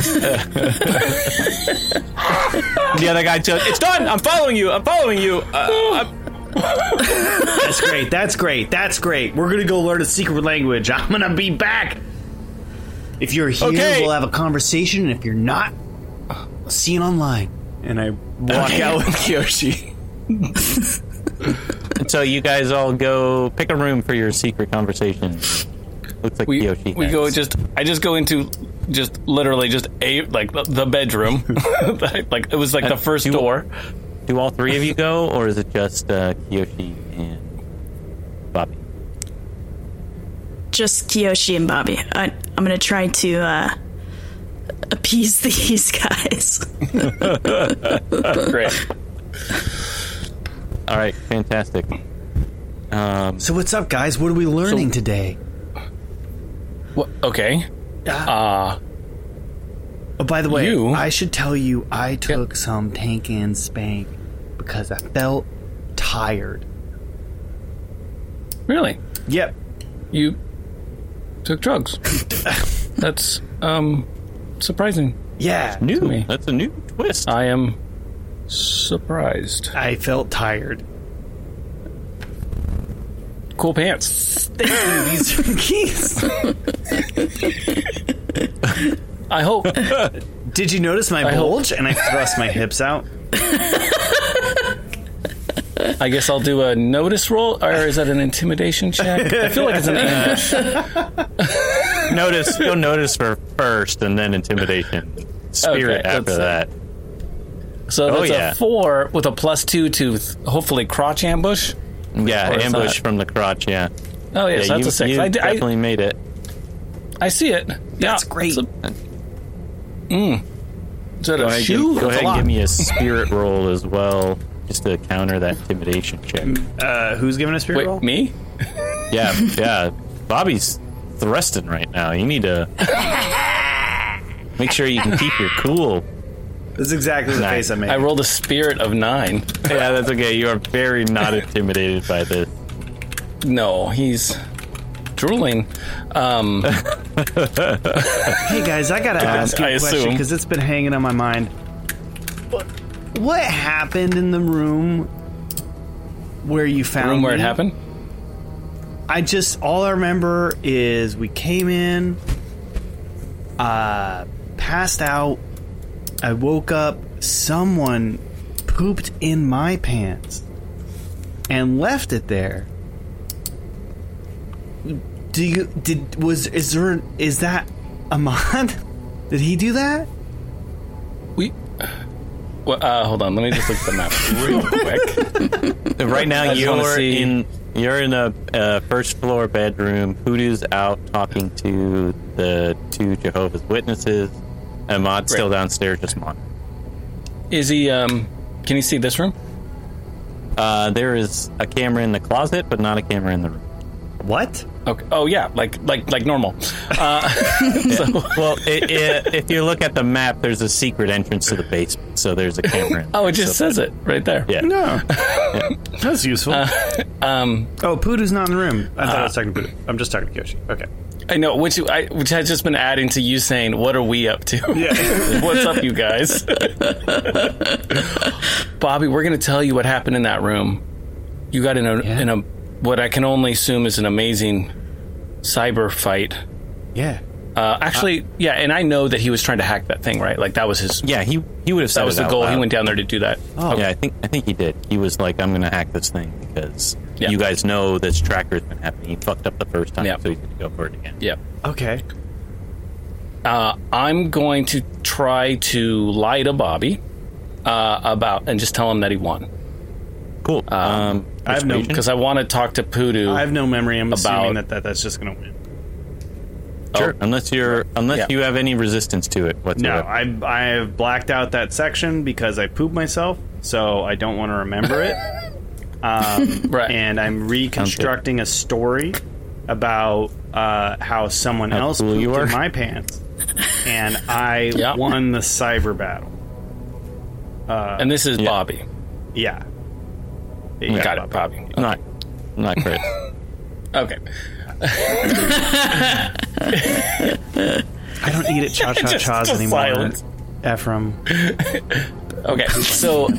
The other guy goes, "It's done. I'm following you. That's great. We're gonna go learn a secret language. I'm gonna be back. If you're here, we'll have a conversation. And if you're not, I'll see you online." And I walk out with Kiyoshi. And so you guys all go pick a room for your secret conversation. Looks like Kiyoshi. We go I just go into literally the bedroom. Like it was like the first door. Do all three of you go, or is it just Kiyoshi and Bobby? Just Kiyoshi and Bobby. I'm going to try to appease these guys. Great. All right, fantastic. So what's up, guys? What are we learning today? Okay. Oh, by the way, You- I should tell you, I took some tank and spank because I felt tired. Really? Yep. You took drugs. That's surprising. Yeah. New. me. That's a new twist. I am surprised. I felt tired. Cool pants. These are keys. I hope. Did you notice my bulge? And I thrust my hips out. I guess I'll do a notice roll, or is that an intimidation check? I feel like it's an ambush. Go notice for first, and then intimidation. Spirit Okay, after that. So that's yeah. a 4 with a +2 to hopefully crotch ambush. Yeah, Or is ambush that- from the crotch. Yeah. Oh yeah, so that's you, a 6. You I definitely made it. see it. That's yeah, great. Is that Go a ahead, shoe? go That's ahead a lot. and give me a spirit roll as well, just to counter that intimidation check. Who's giving a spirit roll? Wait, me? Yeah. Bobby's thrusting right now. You need to make sure you can keep your cool. That's exactly the face I made. I rolled a spirit of 9. Yeah, that's okay. You are very not intimidated by this. No, he's drooling. Hey guys, I gotta ask you I a question assume. because it's been hanging on my mind. What happened in the room where you found Room where it me? happened? All I remember is we came in, passed out, I woke up, someone pooped in my pants and left it there. Is that Ahmad? Did he do that? Well, hold on, let me just look at the map real quick. Right now, I just wanna see- you're in a first floor bedroom. Hoodoo's out talking to the 2 Jehovah's Witnesses. And Ahmad's still downstairs, just monitoring. Is he? Can you see this room? There is a camera in the closet, but not a camera in the room. What? Okay. Oh yeah, like normal. Well, if you look at the map, there's a secret entrance to the basement, so there's a camera. Oh, it just says it right there. Yeah. No. That's useful. Poodoo's not in the room. I thought I was talking to Poodoo. I'm just talking to Kiyoshi. Okay. I know, which has just been adding to you saying, "What are we up to? Yeah. What's up, you guys?" Bobby, we're going to tell you what happened in that room. You got in a what I can only assume is an amazing cyber fight. Yeah. Actually, yeah, and I know that he was trying to hack that thing, right? Like that was his. Yeah, he would have said That was it the out goal. loud. He went down there to do that. Oh. Yeah, I think he did. He was like, "I'm going to hack this thing because Yeah. you guys know this tracker's been happening. He fucked up the first time, Yeah. so he's going to go for it again." Yeah. Okay. I'm going to try to lie to Bobby. about, and just tell him that he won. Cool. I have no, Because I want to talk to Poodoo. I have no memory. I'm assuming about- that's just going to win. Sure. Unless you have any resistance to it No, whatsoever. I have blacked out that section because I pooped myself, so I don't want to remember it. Right. And I'm reconstructing a story about how someone else cool pooped you are. in my pants, and I won the cyber battle. And this is Bobby. Yeah. Got it, Bobby. Not Chris. Okay. I don't eat at Cha-Cha-Cha's Just anymore, silence. Ephraim. Okay, so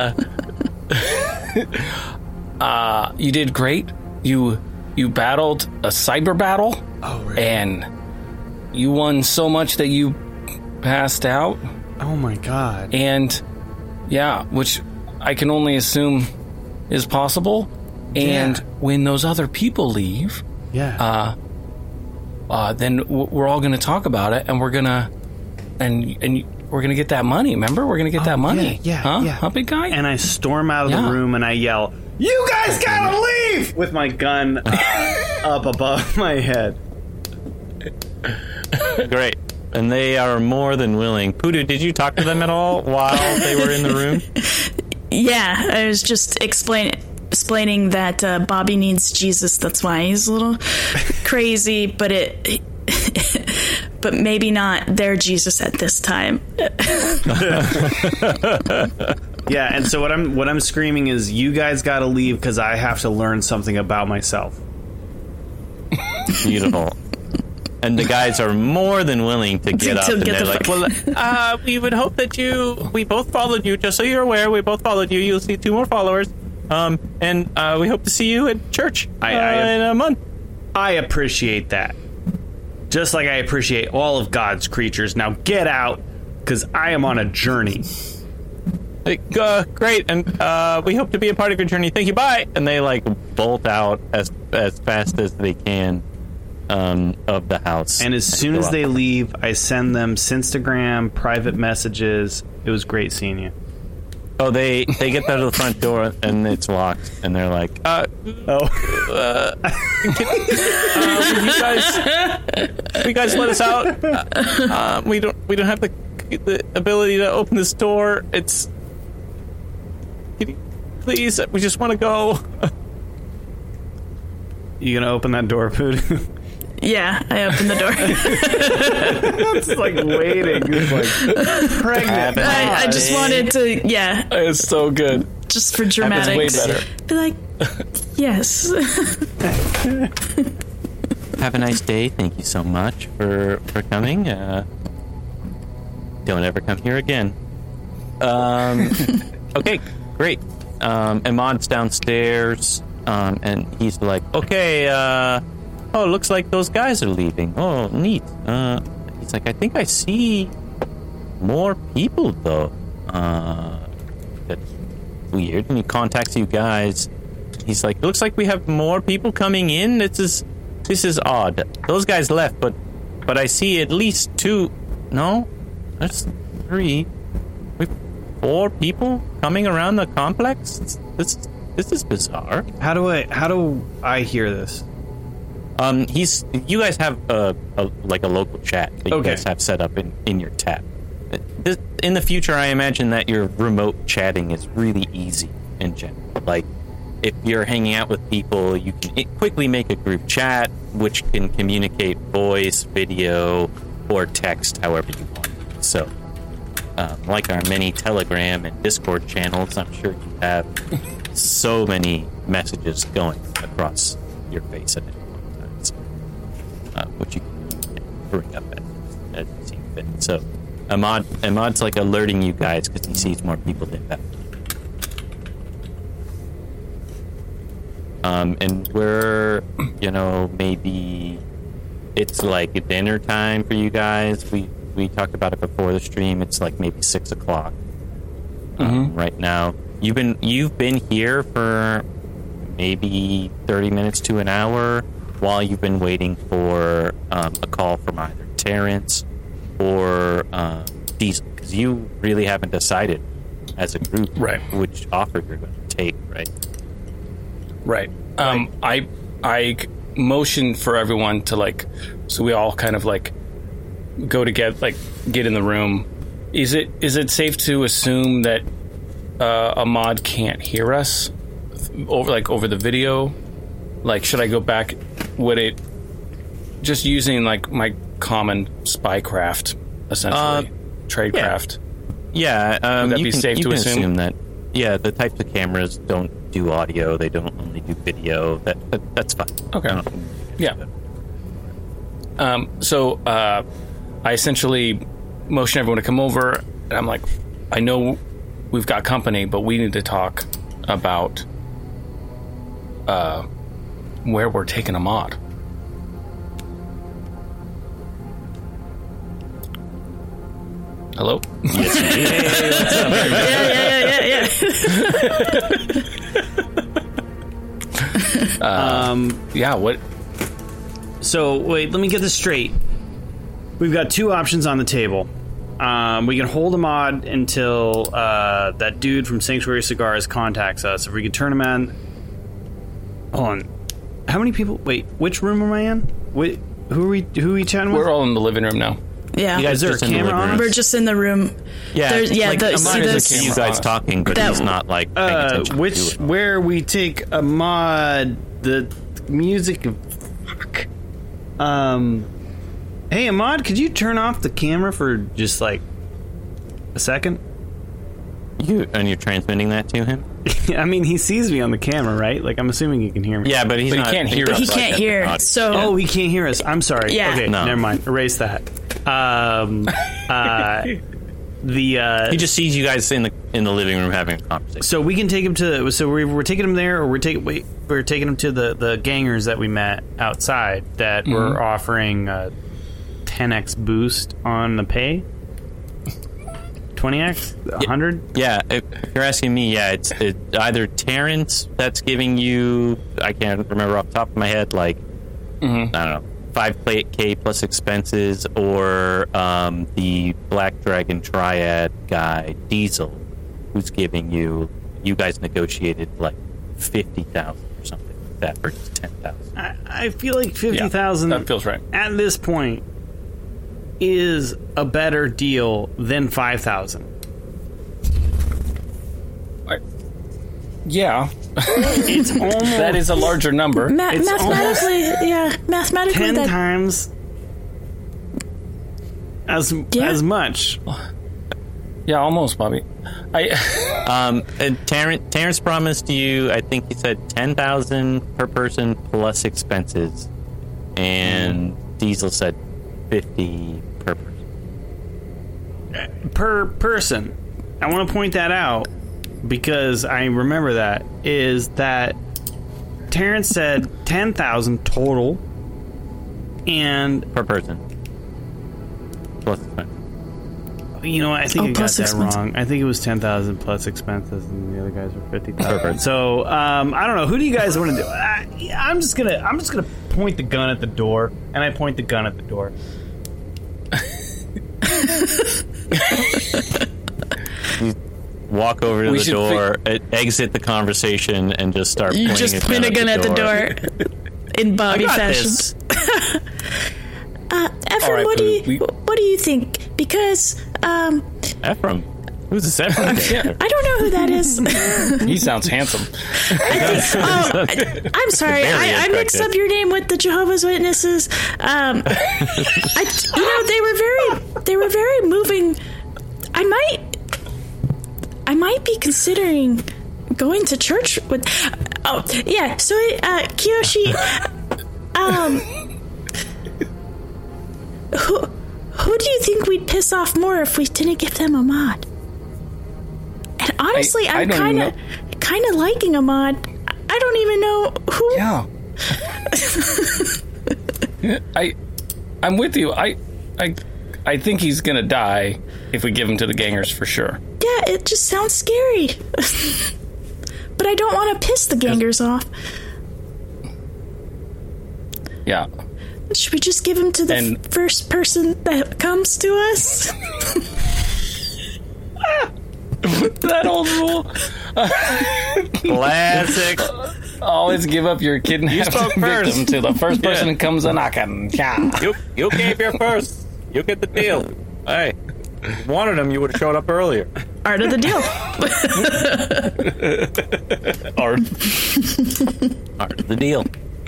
you did great. You battled a cyber battle. Oh, really? And you won so much that you passed out. Oh, my God. And yeah, which I can only assume is possible. And when those other people leave, Yeah. then we're all going to talk about it, and we're gonna we're gonna get that money. Remember, we're gonna get that money. Yeah, huh? yeah. Huh, big guy? And I storm out of the room and I yell, "You guys gotta leave!" with my gun up above my head. Great. And they are more than willing. Poodoo, did you talk to them at all while they were in the room? Yeah, I was just explaining that Bobby needs Jesus. That's why he's a little crazy, but but maybe not their Jesus at this time. Yeah, and so what I'm screaming is, "You guys gotta leave because I have to learn something about myself." Beautiful. And the guys are more than willing to get up. And they're like, well, we would hope that we both followed you, just so you're aware, we both followed you. You'll see 2 more followers. And we hope to see you at church in a month. I appreciate that. Just like I appreciate all of God's creatures. Now get out, because I am on a journey. Great, and we hope to be a part of your journey. Thank you, bye! And they, bolt out as fast as they can of the house. And as soon as they leave, I send them Instagram private messages. It was great seeing you. Oh, they get out of the front door and it's locked, and they're like, will you guys let us out? We don't have the ability to open this door. Can you, please, we just want to go. You gonna open that door, Poodoo? Yeah, I opened the door. It's like waiting. It's like pregnant. I just wanted to, It's so good. just for dramatics. Way better. Be like, yes. Have a nice day. Thank you so much for coming. Don't ever come here again. Okay, great. Ahmad's downstairs, and he's like, okay, looks like those guys are leaving. Oh, neat. He's like, I think I see more people, though. That's weird. And he contacts you guys. He's like, looks like we have more people coming in. This is odd. Those guys left, but I see at least 2. No, that's 3. 4 people coming around the complex. This is bizarre. How do I hear this? You guys have a local chat that you guys have set up in your tab. In the future, I imagine that your remote chatting is really easy in general. Like, if you're hanging out with people, you can quickly make a group chat, which can communicate voice, video, or text, however you want. So, like our many Telegram and Discord channels, I'm sure you have so many messages going across your face at any time, so, which you can bring up as you see fit. So, Ahmad's like alerting you guys because he sees more people than that. And we're, maybe it's like dinner time for you guys. We talked about it before the stream. It's like maybe 6 o'clock right now. You've been here for maybe 30 minutes to an hour while you've been waiting for a call from either Terrence or Diesel, because you really haven't decided as a group, Right. which offer you're going to take, right? Right. I motion for everyone to like, so we all kind of like go together, like get in the room. Is it safe to assume that Ahmad can't hear us over the video? Like, should I go back? Would it just using like my common spycraft, essentially tradecraft? Yeah, Would that you be can, safe you to can assume? that. Yeah, the types of cameras don't do audio; they don't only do video. That's fine. Okay. Yeah. So I essentially motion everyone to come over, and I'm like, I know we've got company, but we need to talk about where we're taking Ahmad. Hello? Yes, you Yeah. Yeah, what? So, wait, let me get this straight. We've got two options on the table. We can hold Ahmad until that dude from Sanctuary Cigars contacts us. If we could turn him on... Hold on. How many people... Wait, which room am I in? Wait, who are we chatting with? We're all in the living room now. Yeah. You guys Is there just a in the camera living on? room. We're just in the room. Yeah, There's, like, see Ahmad is this? you guys talking, but That- he's not like paying attention. which... to it. Where we take Ahmad... The music... Fuck. Hey, Ahmad, could you turn off the camera for just, like, a second? You're transmitting that to him? I mean, he sees me on the camera, right? Like, I'm assuming he can hear me. Yeah, but he's But he not. can't hear doesn't us. He can't like hear. that. So Oh, he can't hear us. I'm sorry. Yeah. Okay, No. never mind. Erase that. He just sees you guys in the living room having a conversation. So we can take him to. So we're taking him there, or we're taking him to the gangers that we met outside that were offering 10x boost on the pay. 20x, 100. Yeah, if you're asking me, yeah, it's either Terrence that's giving you, I can't remember off the top of my head, like, I don't know, 5K plus expenses, or the Black Dragon Triad guy, Diesel, who's giving you guys negotiated like 50,000 or something like that versus 10,000. I feel like 50,000. That feels right. At this point, is a better deal than 5,000. Yeah, It's almost that is a larger number. It's mathematically, 10 that times as much. Yeah, almost, Bobby. And Terrence promised you, I think he said 10,000 per person plus expenses, and Diesel said 50 per person. Per person. I want to point that out because I remember that is that Terrence said 10,000 total and Per person. Plus expenses. you know what, I think I got plus that expenses. wrong. I think it was 10,000 plus expenses and the other guys were 50,000. Perfect. So I don't know, who do you guys want to do? I'm just going to point the gun at the door, and I point the gun at the door. You walk over to We the should door, exit the conversation, and just start you pointing just a point a gun at the door in Bobby I got fashion. this. Ephraim, All right, what Pooh, do you think? Because Ephraim. Who's this Ephraim? I don't know who that is. He sounds handsome. I'm sorry, Very I mixed attractive. up your name with the Jehovah's Witnesses. They were very moving. I might be considering going to church with. Oh yeah, so Kiyoshi, who do you think we'd piss off more if we didn't give them Ahmad? And honestly, I I'm don't kind of liking Ahmad. I don't even know who. Yeah. I'm with you. I think he's gonna die if we give him to the gangers for sure. Yeah, it just sounds scary. But I don't want to piss the gangers off. Yeah. Should we just give him to the first person that comes to us? That old rule. Classic. Always give up your kidnapped spoke victim first. to the first person Yeah. who comes a knocking. Yeah. You gave your first. You get the deal. Hey, if you wanted him, you would have showed up earlier. Art of the deal. Art of the deal.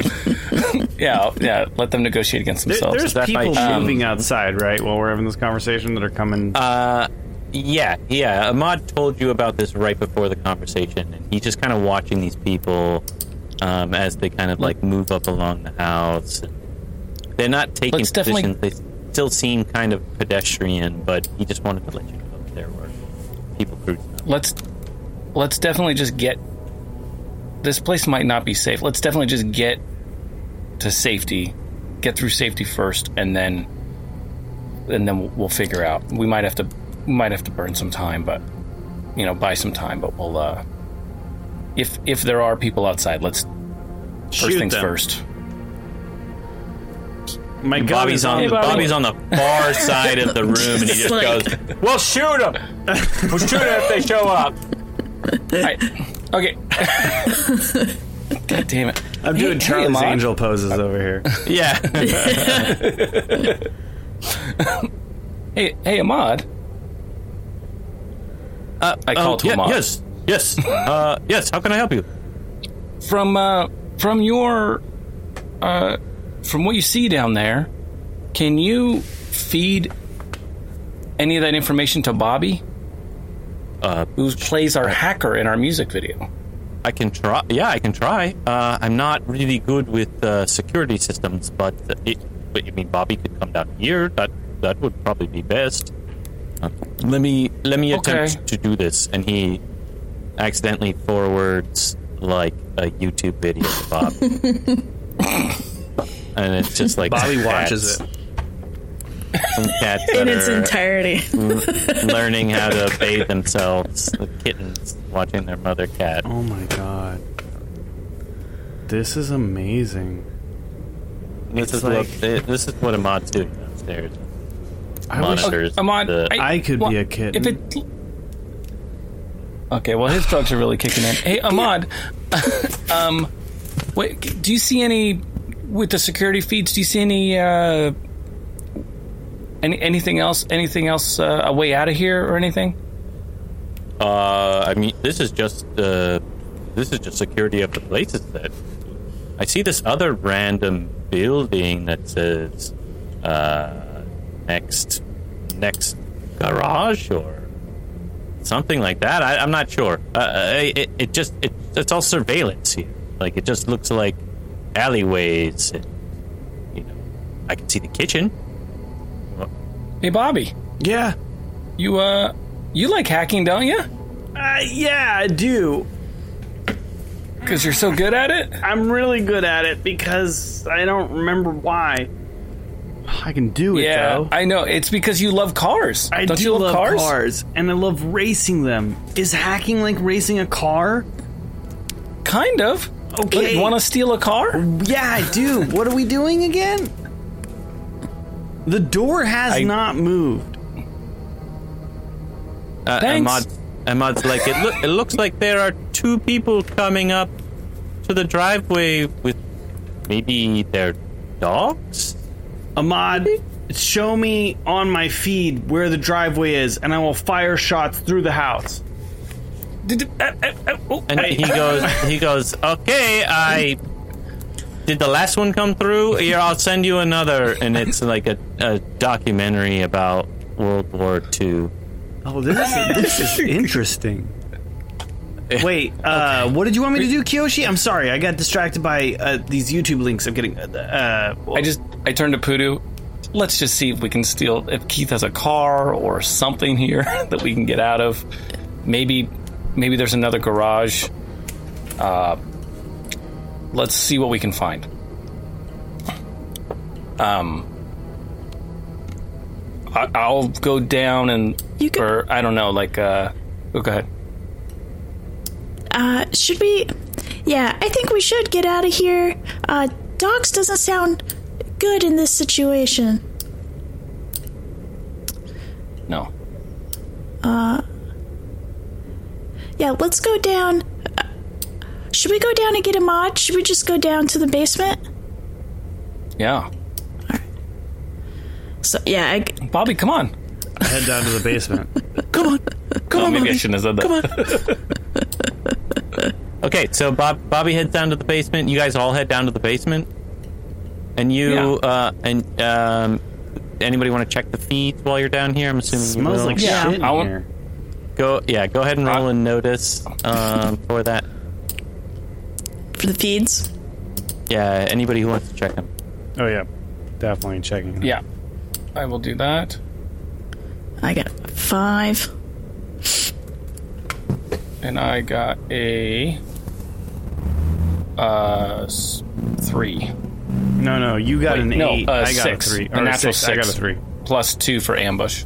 Yeah. Let them negotiate against themselves. There's that people might- moving outside, right? While we're having this conversation, that are coming. Yeah. Ahmad told you about this right before the conversation, and he's just kind of watching these people as they kind of like move up along the house. They're not taking Let's definitely- positions. They still seem kind of pedestrian, but he just wanted to let you know that there were people cruising up. Let's definitely just get. This place might not be safe. Let's definitely just get to safety, get through safety first, and then we'll figure out. We might have to burn some time, but buy some time. But we'll if there are people outside, let's first Shoot things them. first. My gun Bobby's is on Hey, Bobby. Bobby's on the far side of the room, and he just Like- goes, "We'll shoot them. We'll shoot them if they show up." Okay. God damn it! I'm doing Hey, Charlie's Ahmad. Angel poses over here. Yeah. Hey, Ahmad. I called to Ahmad. Yes. Yes. Yes. How can I help you? From your from what you see down there, can you feed any of that information to Bobby, who plays our hacker in our music video? I can try. Yeah, I can try. I'm not really good with security systems, but you mean Bobby could come down here? That would probably be best. Let me attempt to do this. And he accidentally forwards like a YouTube video to Bobby. And it's just like Bobby some watches cats- it. Some cats In that its are entirety. learning how to bathe themselves. The kittens watching their mother cat. Oh my god. This is amazing. This It's is what Ahmad's doing downstairs. I wish Monitors. Ahmad, the- I could be a kitten. If it, okay, well, his drugs are really kicking in. Hey, Ahmad, wait, do you see any with the security feeds? Do you see anything else? Anything else a way out of here or anything? I mean, this is just security of the places that I see. This other random building that says next garage or something like that. I'm not sure. It's all surveillance here. Like, it just looks like alleyways. And, I can see the kitchen. Hey, Bobby, Yeah. you like hacking, don't you? Yeah, I do. Because you're so good at it. I'm really good at it because I don't remember why. I can do it, Yeah, though. I know. It's because you love cars. I Don't do you love cars, and I love racing them. Is hacking like racing a car? Kind of. Okay. You want to steal a car? Yeah, I do. What are we doing again? The door has not moved. Thanks. Ahmad's like, it looks like there are two people coming up to the driveway with maybe their dogs? Ahmad, show me on my feed where the driveway is, and I will fire shots through the house. And he goes, okay, did the last one come through? Here, I'll send you another. And it's like a documentary about World War II. Oh, this is interesting. Wait, what did you want me to do, Kiyoshi? I'm sorry, I got distracted by these YouTube links I'm getting. I turned to Pudu. Let's just see if we can steal, if Keith has a car or something here that we can get out of. Maybe there's another garage. Let's see what we can find. I'll go down and, You can- or I don't know, like, go ahead. Should we? Yeah, I think we should get out of here. Dogs doesn't sound good in this situation. No. Yeah, let's go down. Should we go down and get a mod? Should we just go down to the basement? Yeah. So, yeah. Bobby, come on. Head down to the basement. Come on, maybe Bobby. I shouldn't have said that. Okay, so Bobby heads down to the basement. You guys all head down to the basement. And you, anybody want to check the feeds while you're down here? I'm assuming Smells you will. like shit in here. Go ahead and roll a notice for that. For the feeds? Yeah, anybody who wants to check them. Oh, yeah. Definitely checking. Yeah, I will do that. I got 5. And I got a 3. No, you got an 8. I got 6. a 3. A Or natural 6. I got a 6. 3. Plus 2 for ambush.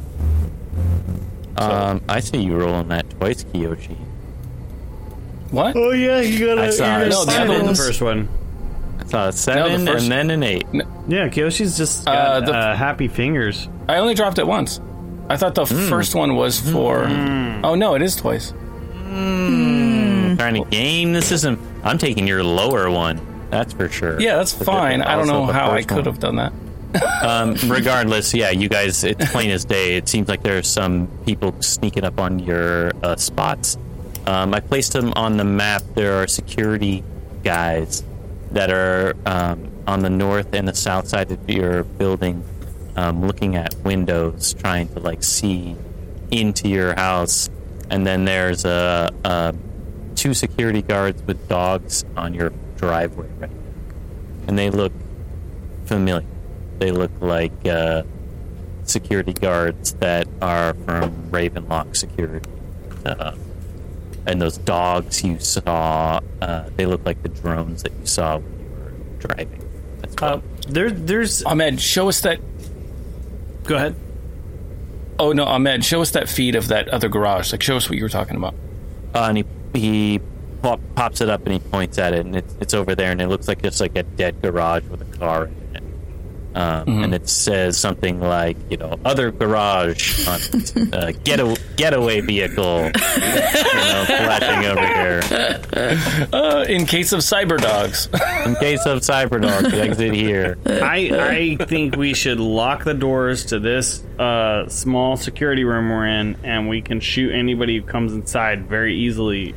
I see you rolling that twice, Kiyoshi. What? Oh, yeah, you got I saw it. No, the other in the one's- first one. I saw a 7 first- and then an 8. Yeah, Kyoshi's just got the- happy fingers. I only dropped it once. I thought the first one was for... Oh, no, it is twice. Trying to game the system. I'm taking your lower one. That's for sure. Yeah, that's But fine. I don't also know the how I first could one. have done that. Regardless, yeah, you guys, it's plain as day. It seems like there's some people sneaking up on your spots. I placed them on the map. There are security guys that are on the north and the south side of your building, looking at windows, trying to like see into your house. And then there's 2 security guards with dogs on your driveway right now. And they look familiar. They look like security guards that are from Ravenlock Security. And those dogs you saw, they look like the drones that you saw when you were driving. That's what There's... Ahmed, show us that... Go ahead. Oh, no, Ahmed, show us that feed of that other garage. Like, show us what you were talking about. and he pops it up and he points at it, and it's over there, and it looks like just like a dead garage with a car in it. And it says something like, other garage on getaway vehicle, flashing over here. In case of cyber dogs. In case of cyber dogs, exit here. I think we should lock the doors to this small security room we're in, and we can shoot anybody who comes inside very easily.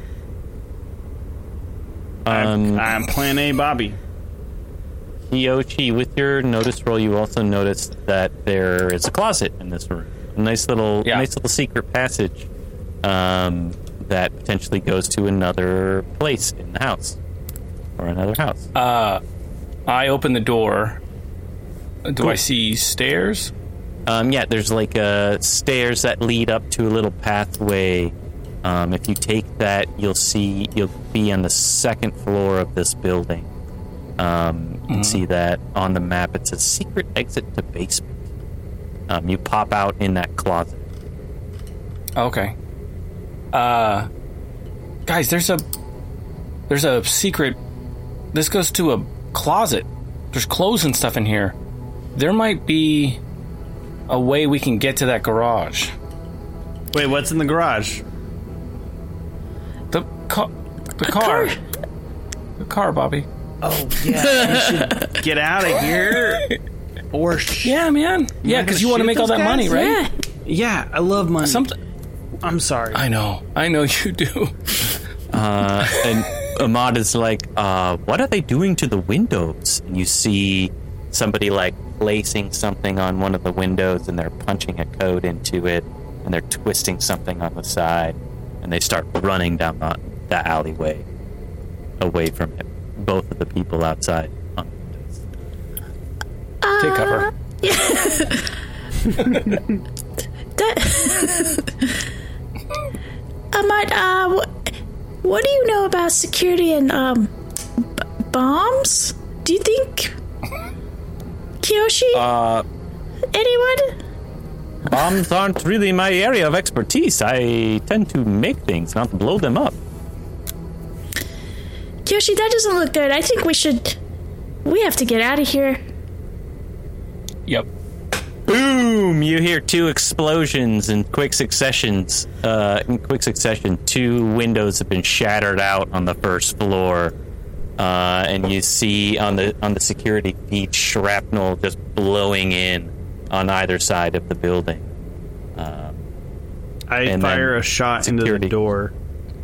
I'm Plan A, Bobby. Kiyoshi, with your notice roll, you also noticed that there is a closet in this room. A nice little secret passage that potentially goes to another place in the house. Or another house. I open the door. Do I see stairs? Yeah, there's like stairs that lead up to a little pathway. If you take that, you'll be on the second floor of this building. You can see that on the map. It says secret exit to basement. You pop out in that closet. Okay. Guys, there's a secret. This goes to a closet. There's clothes and stuff in here. There might be a way we can get to that garage. Wait, what's in the garage? The car. The car, Bobby. Oh, yeah. We should get out of here. Or Yeah, man. Yeah, because you want to make all that money, right? Yeah, I love money. Something. I'm sorry. I know you do. And Ahmad is like, what are they doing to the windows? And you see somebody like placing something on one of the windows, and they're punching a code into it, and they're twisting something on the side, and they start running down the alleyway away from it. Both of the people outside on the windows. Take cover. What do you know about security and bombs? Do you think Kiyoshi? Anyone? Bombs aren't really my area of expertise. I tend to make things, not blow them up. Kiyoshi, that doesn't look good. I think we have to get out of here. Yep. boom! You hear two explosions in quick succession. 2 windows have been shattered out on the first floor, and you see on the security feed shrapnel just blowing in on either side of the building. I fire a shot into the door.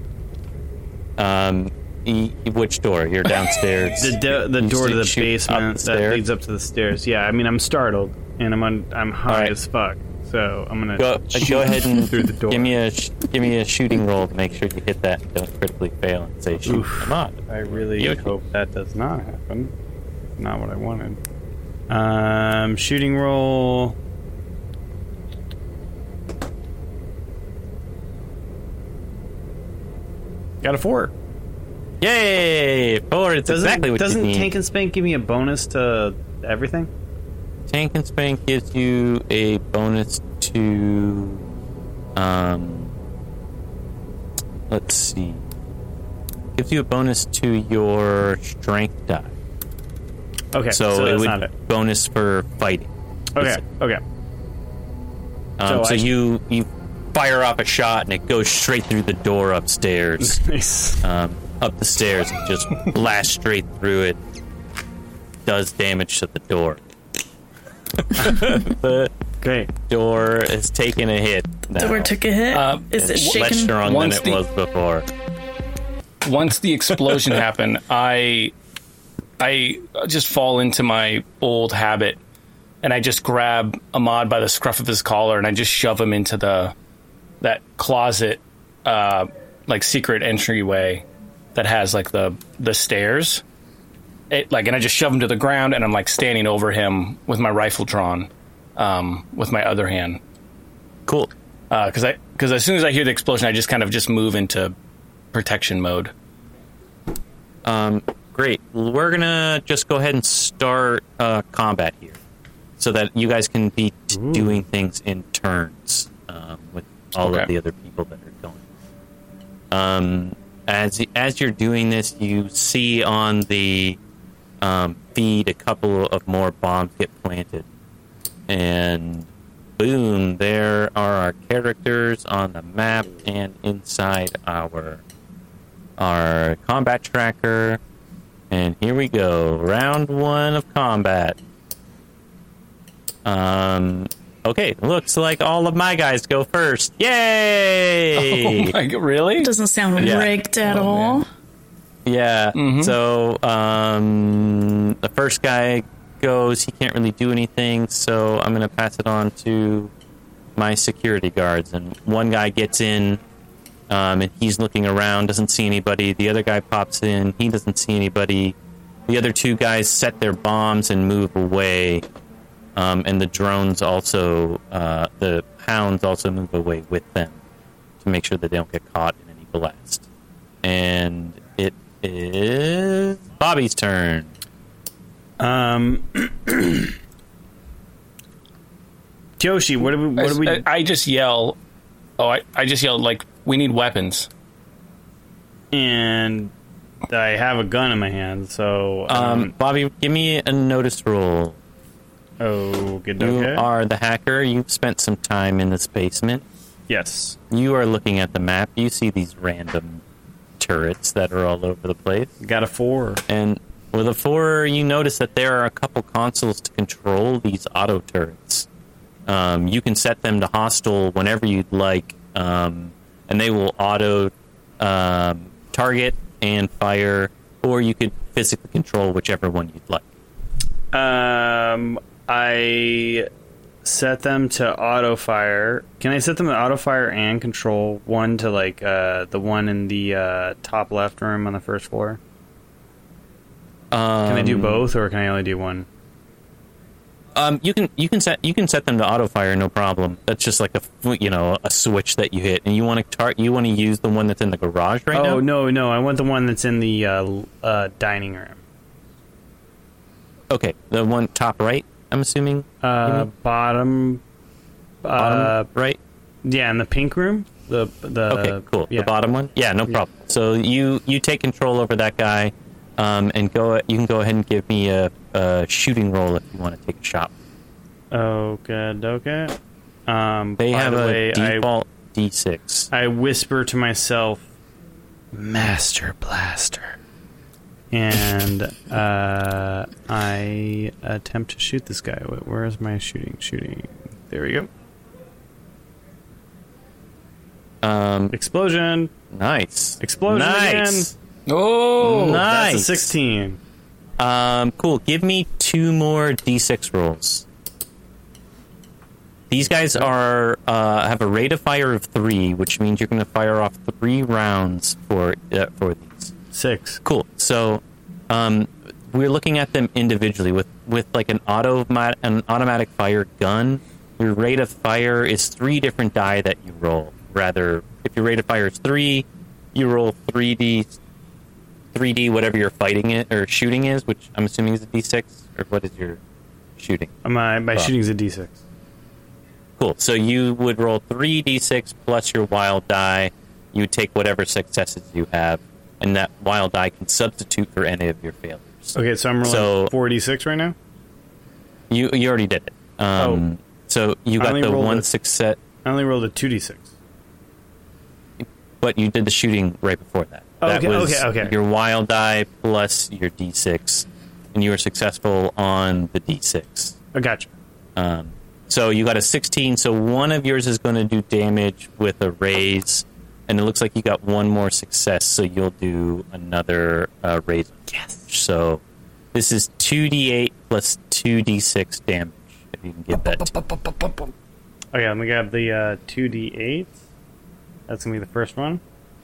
Which door? You're downstairs. The door to the basement that leads up to the stairs. Yeah, I mean, I'm startled and I'm high as fuck. So I'm gonna go ahead and through the door. Give me a shooting roll to make sure you hit that and don't critically fail and say shoot. Come on. I really hope that does not happen. Not what I wanted. Shooting roll. Got a 4. Yay! 4. It's exactly what you need. Doesn't Tank and Spank give me a bonus to everything? Tank and Spank gives you a bonus to, let's see. Gives you a bonus to your strength die. Okay, so it that's would not it. Bonus for fighting. Okay. So you fire off a shot and it goes straight through the door upstairs. Nice. Up the stairs and just blasts straight through it. Does damage to the door. The door is taking a hit now. The door took a hit? Is it shaking? Less strong than it was before. Once the explosion happened, I just fall into my old habit, and I just grab Ahmad by the scruff of his collar, and I just shove him into that closet, like secret entryway that has like the stairs. And I just shove him to the ground, and I'm like standing over him with my rifle drawn, with my other hand. Cool. Because as soon as I hear the explosion, I just kind of just move into protection mode. Great. We're gonna just go ahead and start combat here, so that you guys can be doing things in turns with all of the other people that are going. As you're doing this, you see on the feed a couple of more bombs get planted, and boom, there are our characters on the map and inside our combat tracker. And here we go, round 1 of combat. Okay, looks like all of my guys go first. Yay! Oh my God, really? Doesn't sound rigged at all. Man. Yeah. Mm-hmm. So the first guy goes. He can't really do anything, so I'm going to pass it on to my security guards. And one guy gets in, and he's looking around, doesn't see anybody. The other guy pops in. He doesn't see anybody. The other 2 guys set their bombs and move away. And the drones also, the hounds also move away with them to make sure that they don't get caught in any blast. And it is Bobby's turn. Yoshi, what do we? I just yell. I just yell like, we need weapons. And I have a gun in my hand, so Bobby, give me a notice roll. Oh, good. You okay. are the hacker. You've spent some time in this basement. Yes. You are looking at the map. You see these random turrets that are all over the place. Got a 4. And with a 4, you notice that there are a couple consoles to control these auto turrets. You can set them to hostile whenever you'd like, and they will auto target and fire, or you could physically control whichever one you'd like. I set them to auto fire. Can I set them to auto fire and control one to like the one in the top left room on the first floor? Can I do both, or can I only do one? You can set them to auto fire, no problem. That's just like a switch that you hit, and you want to use the one that's in the garage right now. Oh no, I want the one that's in the dining room. Okay, the one top right, I'm assuming? Bottom right? Yeah, in the pink room. Okay, cool. Yeah. The bottom one? Yeah, no problem. So you take control over that guy, and you can go ahead and give me a shooting roll if you want to take a shot. Okay. They have a default D6. I whisper to myself, Master Blaster. And I attempt to shoot this guy. Where is my shooting? There we go. Explosion. Nice. Explosion nice. again. Oh, nice. That's a 16. Cool. Give me 2 more D6 rolls. These guys are have a rate of fire of 3, which means you're going to fire off 3 rounds for these. 6. Cool. So, we're looking at them individually with like an automatic fire gun. Your rate of fire is 3 different die that you roll. Rather, if your rate of fire is 3, you roll 3d whatever you're fighting it or shooting is, which I'm assuming is a d6, or what is your shooting? My shooting is a d6. Cool. So you would roll 3d6 plus your wild die. You would take whatever successes you have, and that wild die can substitute for any of your failures. Okay, so I'm rolling 4d6 right now? You already did it. So you got the one success. I only rolled a 2d6. But you did the shooting right before that. Okay. Your wild die plus your d6, and you were successful on the d6. I gotcha. So you got a 16, so one of yours is going to do damage with a raise, and it looks like you got one more success, so you'll do another raise. Yes. So this is 2d8 plus 2d6 damage, if you can get that. Okay, let me grab the 2d8. That's going to be the first one.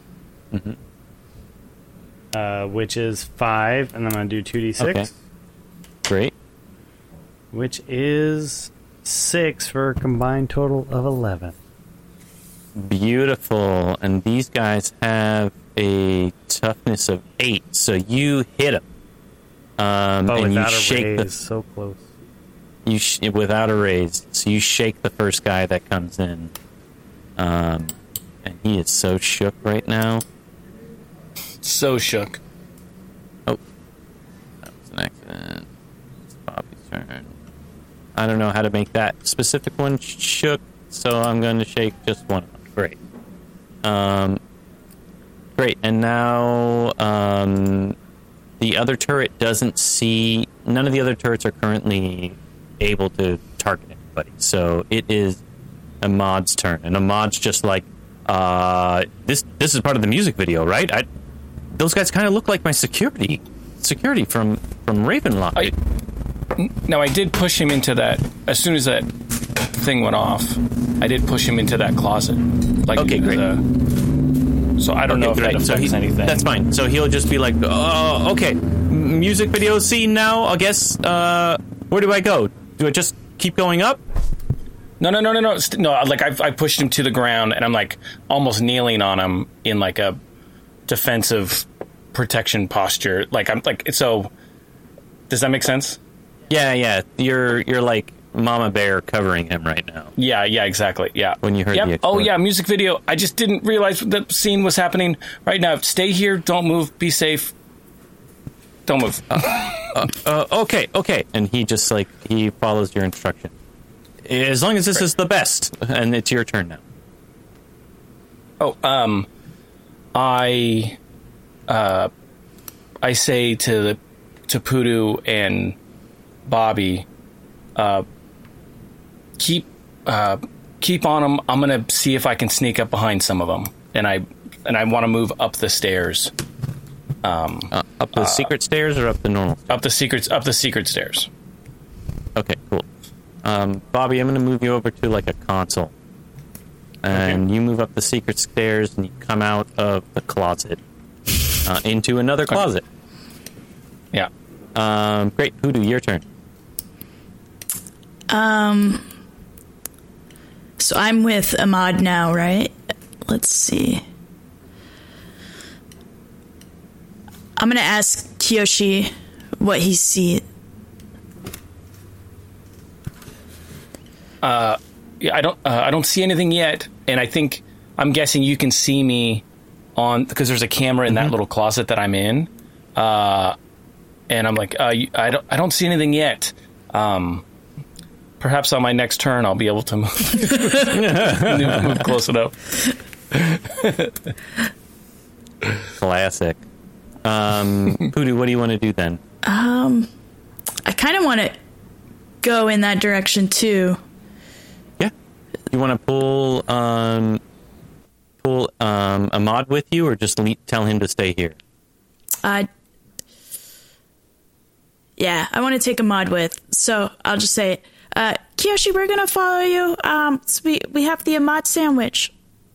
Mm-hmm. Which is 5, and then I'm going to do 2d6. Okay. Great. Which is 6 for a combined total of 11. Beautiful. And these guys have a toughness of 8, so you hit them. And without you shake a raise, so close. Without a raise, so you shake the first guy that comes in. And he is so shook right now. So shook. Oh, that was an accident. It's Bobby's turn. I don't know how to make that specific one shook, so I'm going to shake just one of them. Great. Great, and now the other turret doesn't see... None of the other turrets are currently able to target anybody, so it is Ahmad's turn. And Ahmad's just like, this is part of the music video, right? Those guys kind of look like my security from Ravenlock. Now, I did push him into that, as soon as that thing went off, I did push him into that closet. Like, okay, great. So I don't know if that affects anything. That's fine. So he'll just be like, oh, okay, music video scene now, I guess. Where do I go? Do I just keep going up? No. Like, I pushed him to the ground, and I'm, like, almost kneeling on him in, like, a defensive protection posture. Like, I'm, like, so... Does that make sense? Yeah. You're like Mama Bear covering him right now. Yeah, exactly. Yeah. When you heard the explosion. Oh, yeah, music video. I just didn't realize the scene was happening right now. Stay here. Don't move. Be safe. Don't move. Okay. And he just, like, he follows your instruction. As long as this is the best. And it's your turn now. I say to Pudu and Bobby, keep on them. I'm gonna see if I can sneak up behind some of them, and I want to move up the stairs. Up the secret stairs or up the normal? Up the secret stairs. Okay, cool. Bobby, I'm gonna move you over to like a console, and you move up the secret stairs, and you come out of the closet into another closet. Yeah. Great. Pudu, your turn. So I'm with Ahmad now, right? Let's see. I'm gonna ask Kiyoshi what he sees. Yeah, I don't see anything yet, and I'm guessing you can see me because there's a camera in that little closet that I'm in. And I'm like, I don't see anything yet. perhaps on my next turn I'll be able to move close enough. Classic. Poodoo, what do you want to do then? I kind of want to go in that direction too. Yeah. You want to pull Ahmad with you, or just tell him to stay here? Yeah, I want to take Ahmad with. So I'll just say, Kiyoshi, we're gonna follow you. So we have the Ahmad sandwich.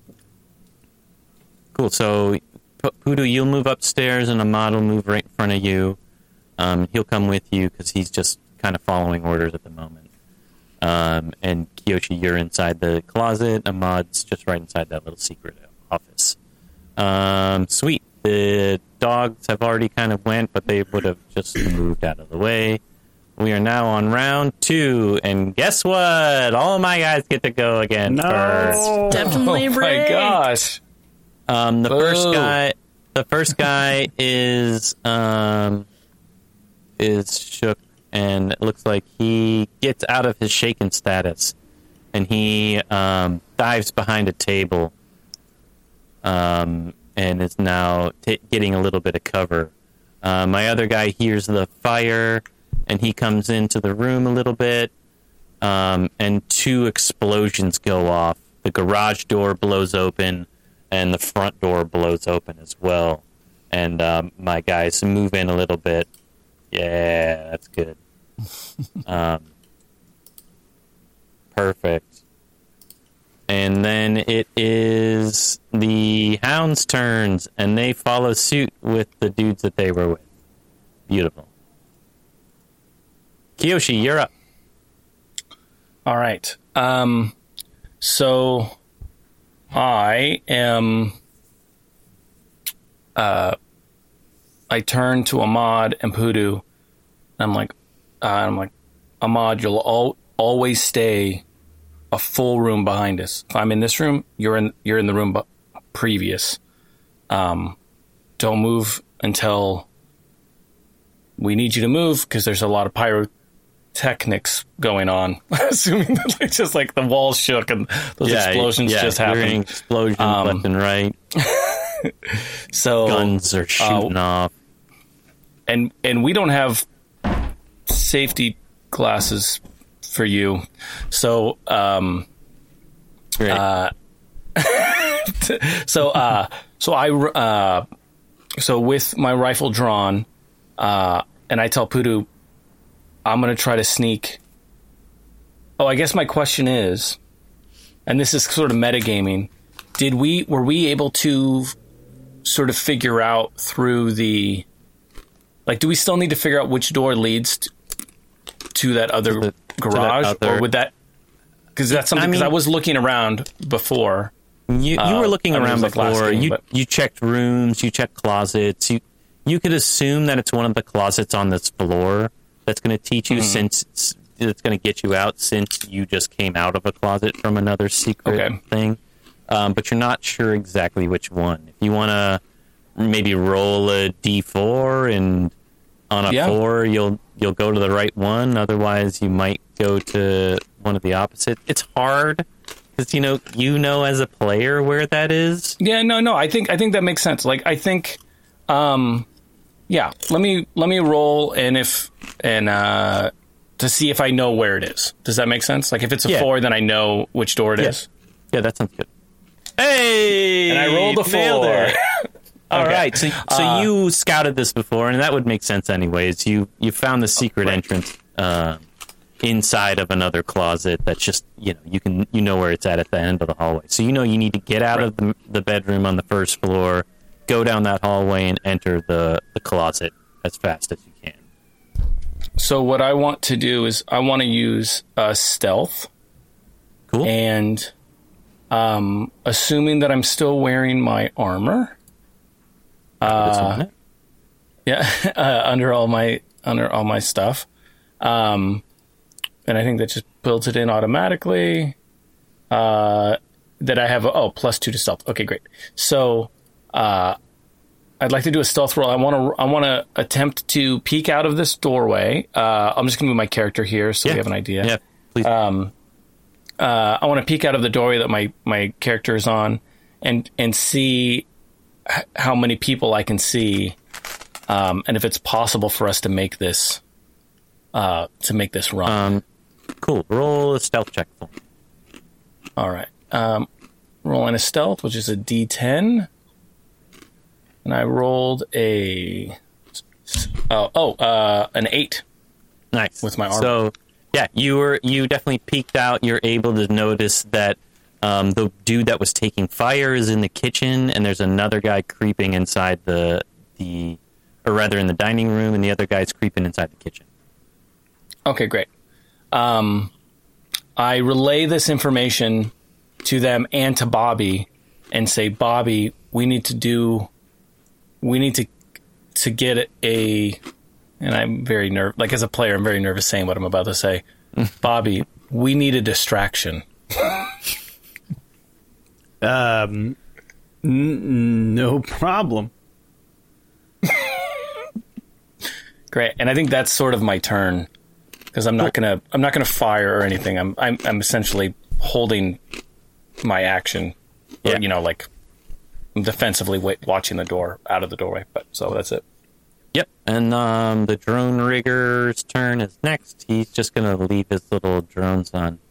Cool. So Poodoo, you'll move upstairs, and Ahmad will move right in front of you. He'll come with you because he's just kind of following orders at the moment. And Kiyoshi, you're inside the closet. Ahmad's just right inside that little secret office. Sweet. The dogs have already kind of went, but they would have just moved out of the way. We are now on round 2, and guess what? All of my guys get to go again first. Definitely Oh my rigged. gosh. The first guy is shook, and it looks like he gets out of his shaken status, and he dives behind a table, and is now getting a little bit of cover. My other guy hears the fire, and he comes into the room a little bit, and 2 explosions go off. The garage door blows open, and the front door blows open as well. And my guys move in a little bit. Yeah, that's good. Perfect. And then it is the hounds' turns, and they follow suit with the dudes that they were with. Beautiful. Kiyoshi, you're up. All right. So I am. I turn to Ahmad and Poodoo. I'm like, Ahmad, you'll always stay a full room behind us. If I'm in this room, you're in the room previous. Don't move until we need you to move, because there's a lot of pyrotechnics going on. Assuming that it's just like the walls shook and those explosions just happened. Hearing explosions left and right. So guns are shooting off, and we don't have safety glasses for you. So Great. So with my rifle drawn, and I tell Poodoo, I'm going to try to sneak. Oh, I guess my question is, and this is sort of metagaming, were we able to sort of figure out through the, like, do we still need to figure out which door leads to that other garage, or would that, because that's something, because I was looking around before. You were looking around like last before. game, You checked rooms, you checked closets. You could assume that it's one of the closets on this floor that's going to teach you, since it's going to get you out, since you just came out of a closet from another secret thing. But you're not sure exactly which one. If you want to maybe roll a d4, and on a 4 you'll go to the right one. Otherwise, you might go to one of the opposite. It's hard because you know as a player where that is. Yeah, no. I think that makes sense. Like, I think, let me roll, to see if I know where it is. Does that make sense? Like, if it's a 4, then I know which door it is. Yeah, that sounds good. Hey! And I rolled a 4. All right, so you scouted this before, and that would make sense anyways. You found the secret entrance inside of another closet that's just, you know where it's at the end of the hallway. So you need to get out of the bedroom on the first floor, go down that hallway, and enter the closet as fast as you can. So what I want to do is I want to use stealth. Cool. And assuming that I'm still wearing my armor. Under all my stuff. And I think that just builds it in automatically. That I have +2 to stealth. Okay, great. So I'd like to do a stealth roll. I want to attempt to peek out of this doorway. I'm just gonna move my character here so we have an idea. Yeah, please. I want to peek out of the doorway that my character is on, and see how many people I can see, and if it's possible for us to make this run. Cool. Roll a stealth check for me. All right. Rolling a stealth, which is a D10, and I rolled an 8. Nice. With my armor. So, yeah, you definitely peeked out. You're able to notice that the dude that was taking fire is in the kitchen, and there's another guy creeping inside or rather in the dining room, and the other guy's creeping inside the kitchen. Okay, great. I relay this information to them and to Bobby, and say, Bobby, we need to get and I'm very nervous. Like, as a player, I'm very nervous saying what I'm about to say. Bobby, we need a distraction. No problem. Great, and I think that's sort of my turn, because I'm not gonna fire or anything. I'm essentially holding my action, Yeah. or, like defensively watching the door out of the doorway. But so that's it. Yep, and the drone rigger's turn is next. He's just going to leave his little drones on.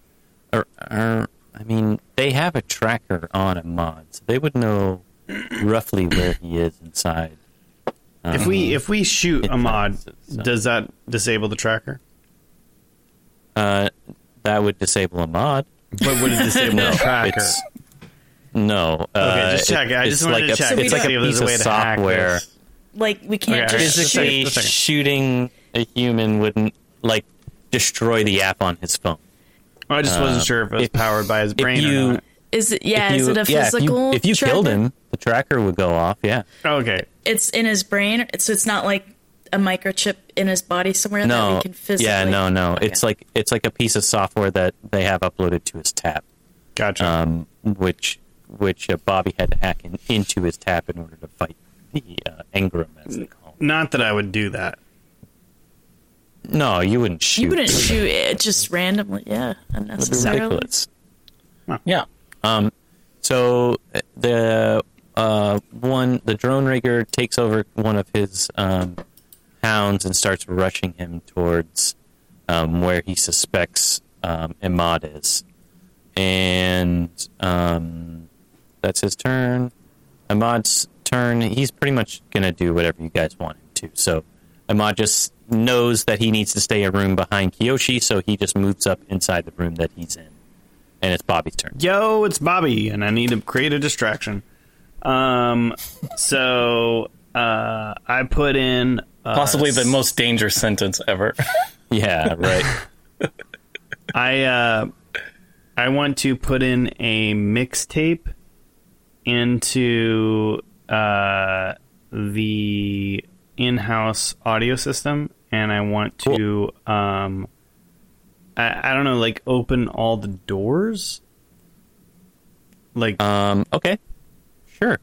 They have a tracker on a mod, so they would know roughly where he is inside. If we shoot a mod, so. does that disable the tracker? That would disable a mod. But would it disable the tracker? No. Okay, just check. I just wanted to check. It's like a piece of software. This. Like, we can't Okay, just Physically, shoot. shooting a human wouldn't destroy the app on his phone. I just wasn't sure if it was powered by his brain or not. Is it? Yeah, is it a Yeah, physical? if you tracker? killed him, the tracker would go off. Yeah. Okay. It's in his brain, so it's not like a microchip in his body somewhere that No. we can physically. Yeah. No. Okay. It's like a piece of software that they have uploaded to his tab. Gotcha. Which Bobby had to hack into his tab in order to fight the Engram, as they call it. Not that I would do that. No, you wouldn't shoot. You wouldn't shoot it just randomly. Yeah, That'd be unnecessarily. ridiculous. Yeah. So the drone rigger takes over one of his hounds and starts rushing him towards where he suspects Ahmad is, and that's his turn. Ahmad's turn. He's pretty much gonna do whatever you guys want him to. So Ahmad just knows that he needs to stay a room behind Kiyoshi, so he just moves up inside the room that he's in. And it's Bobby's turn. Yo, it's Bobby, and I need to create a distraction. So I put in Possibly the most dangerous sentence ever. Yeah, right. I want to put in a mixtape into the in-house audio system, and I want to I don't know, open all the doors. Okay. Sure.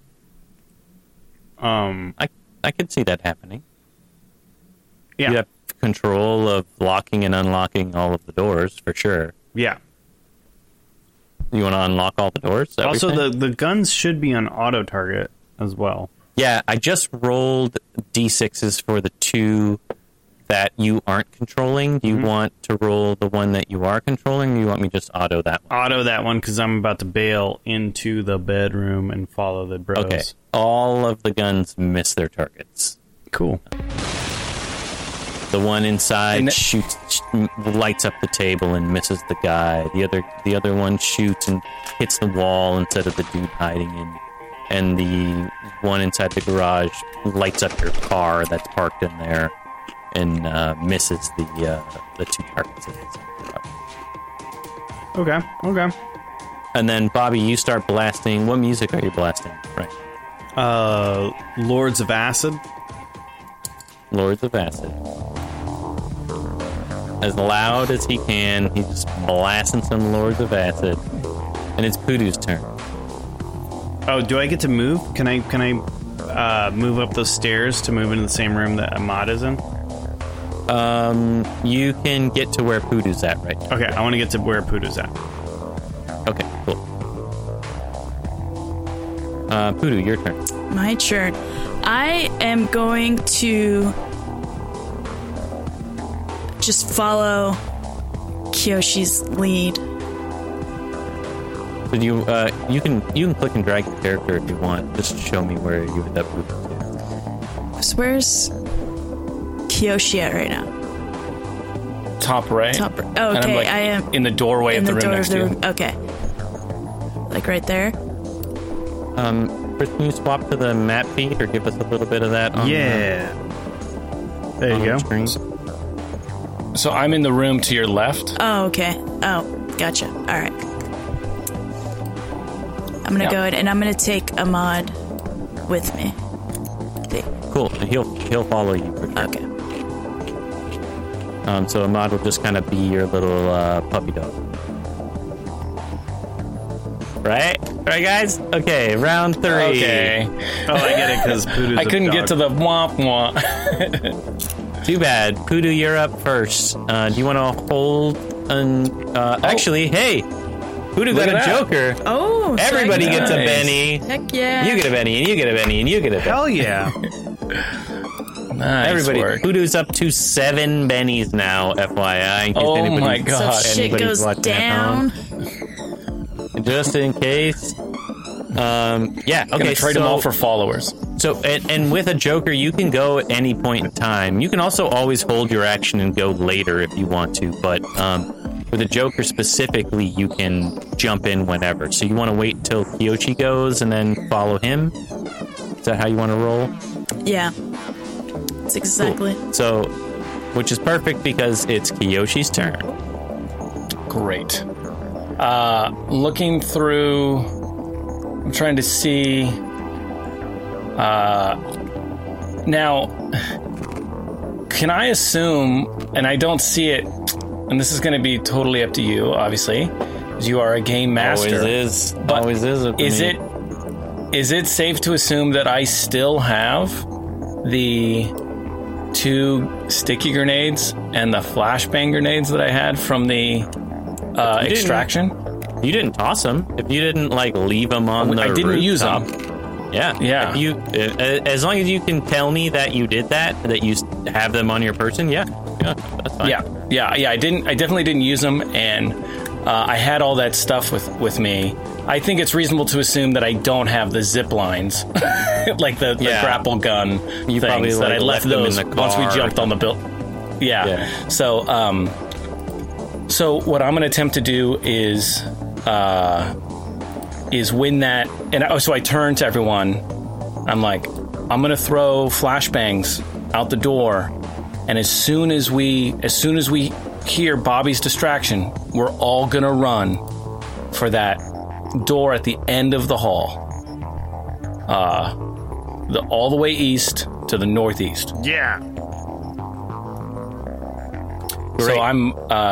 I I could see that happening. yeah, You have control of locking and unlocking all of the doors, for sure. yeah. You want to unlock all the doors? Is that what you're Also, saying? the guns should be on auto target as well. Yeah, I just rolled D6s for the two that you aren't controlling. Do you want to roll the one that you are controlling, or you want me to just auto that one? Auto that one because I'm about to bail into the bedroom and follow the bros. Okay. All of the guns miss their targets. Cool. The one inside And- lights up the table and misses the guy. The other one shoots and hits the wall instead of the dude hiding in. And the one inside the garage lights up your car that's parked in there and misses the two targets. That is in the garage. Okay. And then Bobby, you start blasting. What music are you blasting? Right. Lords of Acid. Lords of Acid. As loud as he can, he's just blasting some Lords of Acid. And it's Poodoo's turn. Oh, do I get to move? Can I move up those stairs to move into the same room that Ahmad is in? You can get to where Pudu's at, right? Okay, I want to get to where Pudu's at. Okay, cool. Pudu, your turn. My turn. I am going to just follow Kyoshi's lead. So you can click and drag your character if you want. Just show me where you would that Pudu to. So where's Kyoshi at right now? Top right. Top. Oh, And I'm, okay. like, I am in the doorway of the room next to you. Okay. Like right there. Chris, can you swap to the map feed or give us a little bit of that? On Yeah. There you go. the screen? So I'm in the room to your left. Oh, okay. Oh, gotcha. All right. I'm gonna go ahead and I'm gonna take Ahmad with me. Cool. He'll follow you for sure. Okay. So Ahmad will just kind of be your little puppy dog. Right, guys. Okay, round 3. Okay. Oh, I get it because Pudu's I couldn't a get to dog. the womp womp. Too bad. Pudu, you're up first. Do you want to hold? Actually, hey, Pudu Look got a at that. Joker. Oh, Everybody nice. gets a Benny. Heck yeah. You get a Benny, and you get a Benny, and you get a Benny. Hell yeah. Nice Everybody, work. Pudu's up to 7 bennies now, FYI. In case Oh anybody's- my God. So shit anybody's goes watching at down. home. Just in case. Yeah, okay. Gonna trade them all for followers. So, and with a Joker, you can go at any point in time. You can also always hold your action and go later if you want to, but with a Joker specifically, you can jump in whenever. So you want to wait till Kyoshi goes and then follow him? Is that how you want to roll? Yeah. That's exactly. Cool. So, which is perfect because it's Kyoshi's turn. Great. Looking through, I'm trying to see. Now, can I assume, and I don't see it, and this is going to be totally up to you, obviously, because you are a game master. Always is. But Always is. with me. Is it safe to assume that I still have the 2 sticky grenades and the flashbang grenades that I had from the extraction? You didn't toss them. If you didn't leave them on the I didn't use rooftop. them. Yeah. Yeah. If you, as long as you can tell me that you did that you have them on your person, yeah, that's fine. Yeah. I definitely didn't use them, and I had all that stuff with me. I think it's reasonable to assume that I don't have the zip lines, like the grapple gun You things, probably, that I left them in those the once we car. jumped on the build. Yeah. So what I'm going to attempt to do is win that. And so I turn to everyone. I'm like, I'm going to throw flashbangs out the door, and as soon as we hear Bobby's distraction, we're all going to run for that door at the end of the hall. All the way east to the northeast. Yeah. Great. So I'm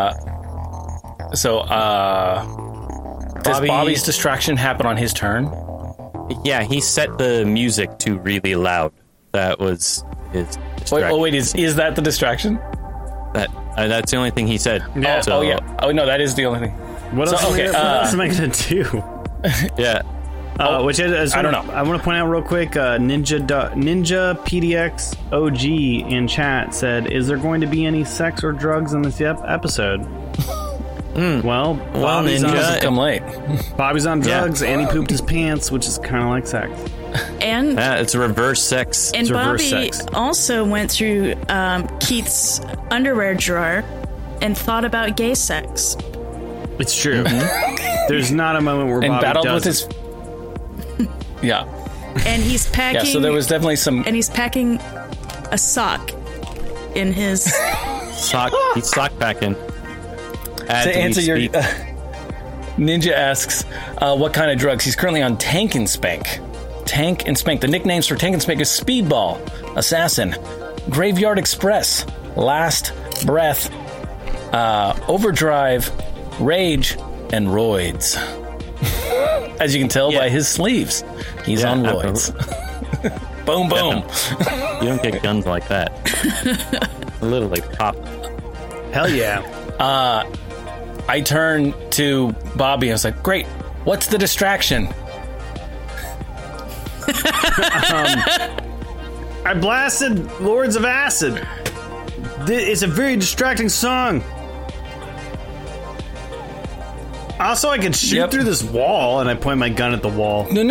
does Bobby's distraction happen on his turn? Yeah, he set the music to really loud. That was his distraction. Wait, is that the distraction? That's the only thing he said. Yeah. So, Yeah. Oh no, that is the only thing. What else, okay, what else am I going to do? Yeah. Which is, I don't know. I want to point out real quick, Ninja PDX OG in chat said, "Is there going to be any sex or drugs in this episode?" Well, Bobby's Ninja, Come late. Bobby's on Yeah. drugs, and he pooped his pants, which is kind of like sex. And it's reverse sex. and reverse Bobby sex. also went through Keith's underwear drawer and thought about gay sex. It's true. There's not a moment where And Bobby battled with doesn't. his. Yeah. And he's packing. Yeah. So there was definitely some. And he's packing a sock in his. He's sock packing. To answer your. Ninja asks, what kind of drugs? He's currently on Tank and Spank. Tank and Spank. The nicknames for Tank and Spank is Speedball, Assassin, Graveyard Express, Last Breath, Overdrive, Rage, and Roids. As you can tell by his sleeves, he's on roids. Boom, boom. You don't get guns like that. Literally pop. Hell yeah. I turn to Bobby and I was like, great, what's the distraction? I blasted Lords of Acid. It's a very distracting song. Also, I could shoot through this wall, and I point my gun at the wall. No.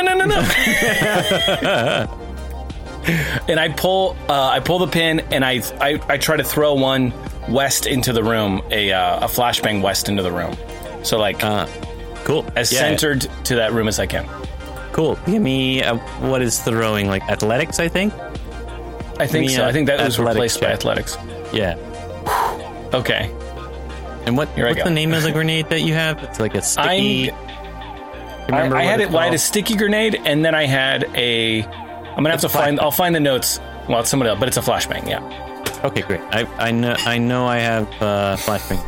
And I pull the pin, and I try to throw one west into the room, a flashbang west into the room. So like, cool, centered to that room as I can. Cool. Give me what is throwing, like athletics? I think so. I think that was replaced by athletics. Yeah. Okay. And what's the name of the grenade that you have? It's like a sticky. I had a sticky grenade, and then I had a. I'm gonna have to find. I'll find the notes. Well, it's somebody else, but it's a flashbang. Yeah. Okay, great. I know. I have flashbang.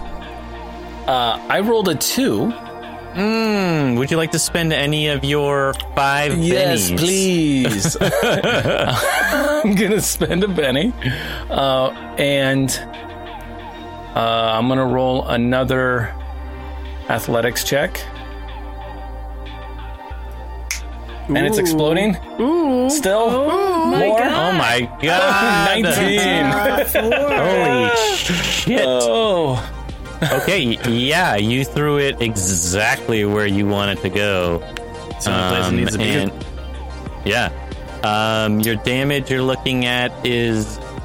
I rolled a 2. Would you like to spend any of your 5 bennies? Yes, please. I'm gonna spend a penny, and I'm gonna roll another athletics check. And it's exploding. Ooh. Still? Oh my more? God. Oh my god. 19. Holy shit. Oh. Okay, yeah, you threw it exactly where you want it to go. It's the only place it needs to be. Yeah. Your damage you're looking at is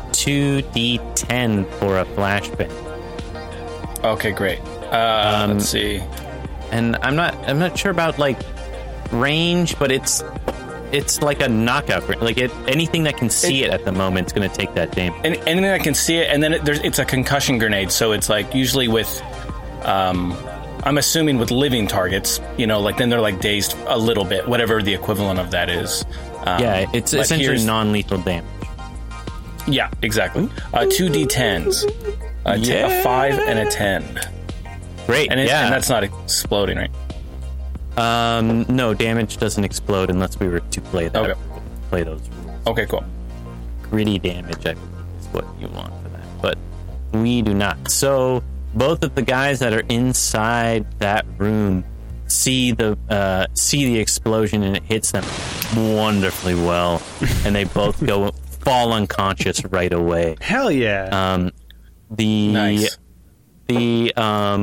2d10 for a flashbang. Okay, great. Let's see. And I'm not sure about like range, but it's like a knockout. Like anything that can see it at the moment is going to take that damage. Anything that can see it, and then it's a concussion grenade. So it's like usually with, I'm assuming with living targets, like then they're like dazed a little bit, whatever the equivalent of that is. Yeah, it's essentially non-lethal damage. Yeah, exactly. 2d10s, a 5 and a 10. Great, and that's not exploding, right? No, damage doesn't explode unless we were to play that. Okay. Play those rules. Okay, cool. Gritty damage, I believe, is what you want for that, but we do not. So both of the guys that are inside that room see the explosion, and it hits them wonderfully well, and they both fall unconscious right away. Hell yeah! Nice. The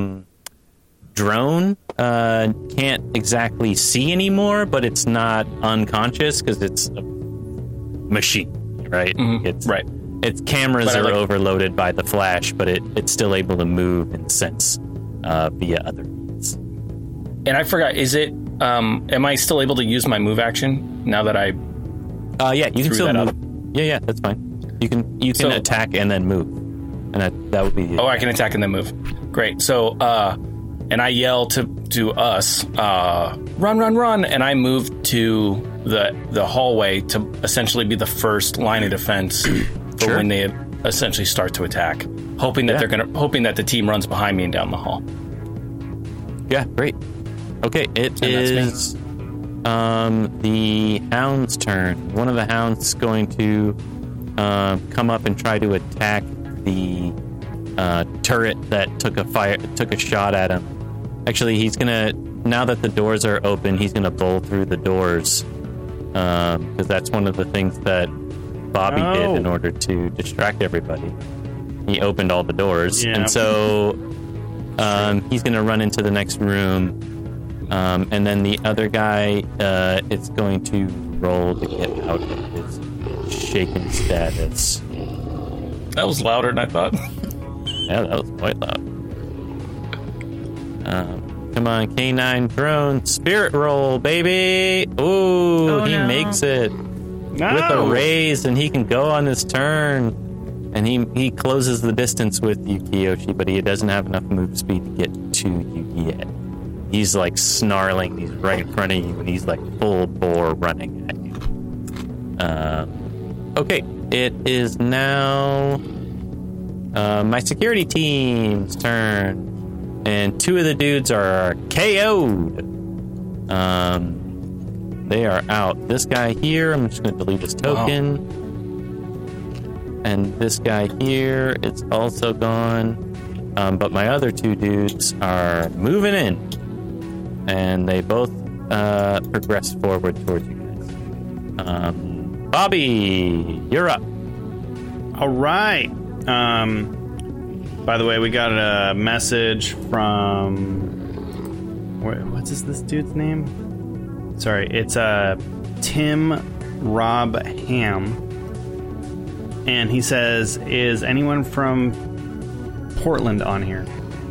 drone can't exactly see anymore, but it's not unconscious because it's a machine, right? Mm-hmm. Its cameras are overloaded by the flash, but it's still able to move and sense via other means. And I forgot, is it am I still able to use my move action now that I yeah, you can still move. Up? Yeah, that's fine. You can attack and then move. And that would be I can attack and then move. Great. So and I yell to us, run, and I move to the hallway to essentially be the first line of defense for when they essentially start to attack, hoping that the team runs behind me and down the hall. Yeah, great. Okay, it is the hound's turn. One of the hounds is going to come up and try to attack the turret that took a shot at him. Actually, he's gonna, now that the doors are open, he's gonna bowl through the doors because that's one of the things that Bobby did in order to distract everybody. He opened all the doors, and so he's gonna run into the next room, and then the other guy is going to roll to get out of his shaken status. That was louder than I thought. Yeah, that was quite loud. Come on, K9 drone, spirit roll, baby! Ooh, he makes it with a raise, and he can go on his turn. And he closes the distance with you, Kiyoshi, but he doesn't have enough move speed to get to you yet. He's like snarling, he's right in front of you, and he's like full bore running at you. Okay, it is now my security team's turn. And 2 of the dudes are KO'd. They are out. This guy here, I'm just going to delete his token. And this guy here, it's also gone. But my other two dudes are moving in. And they both progress forward towards you guys. Bobby, you're up. All right. By the way, we got a message from... What's this dude's name? Sorry, it's Tim Rob Ham. And he says, is anyone from Portland on here?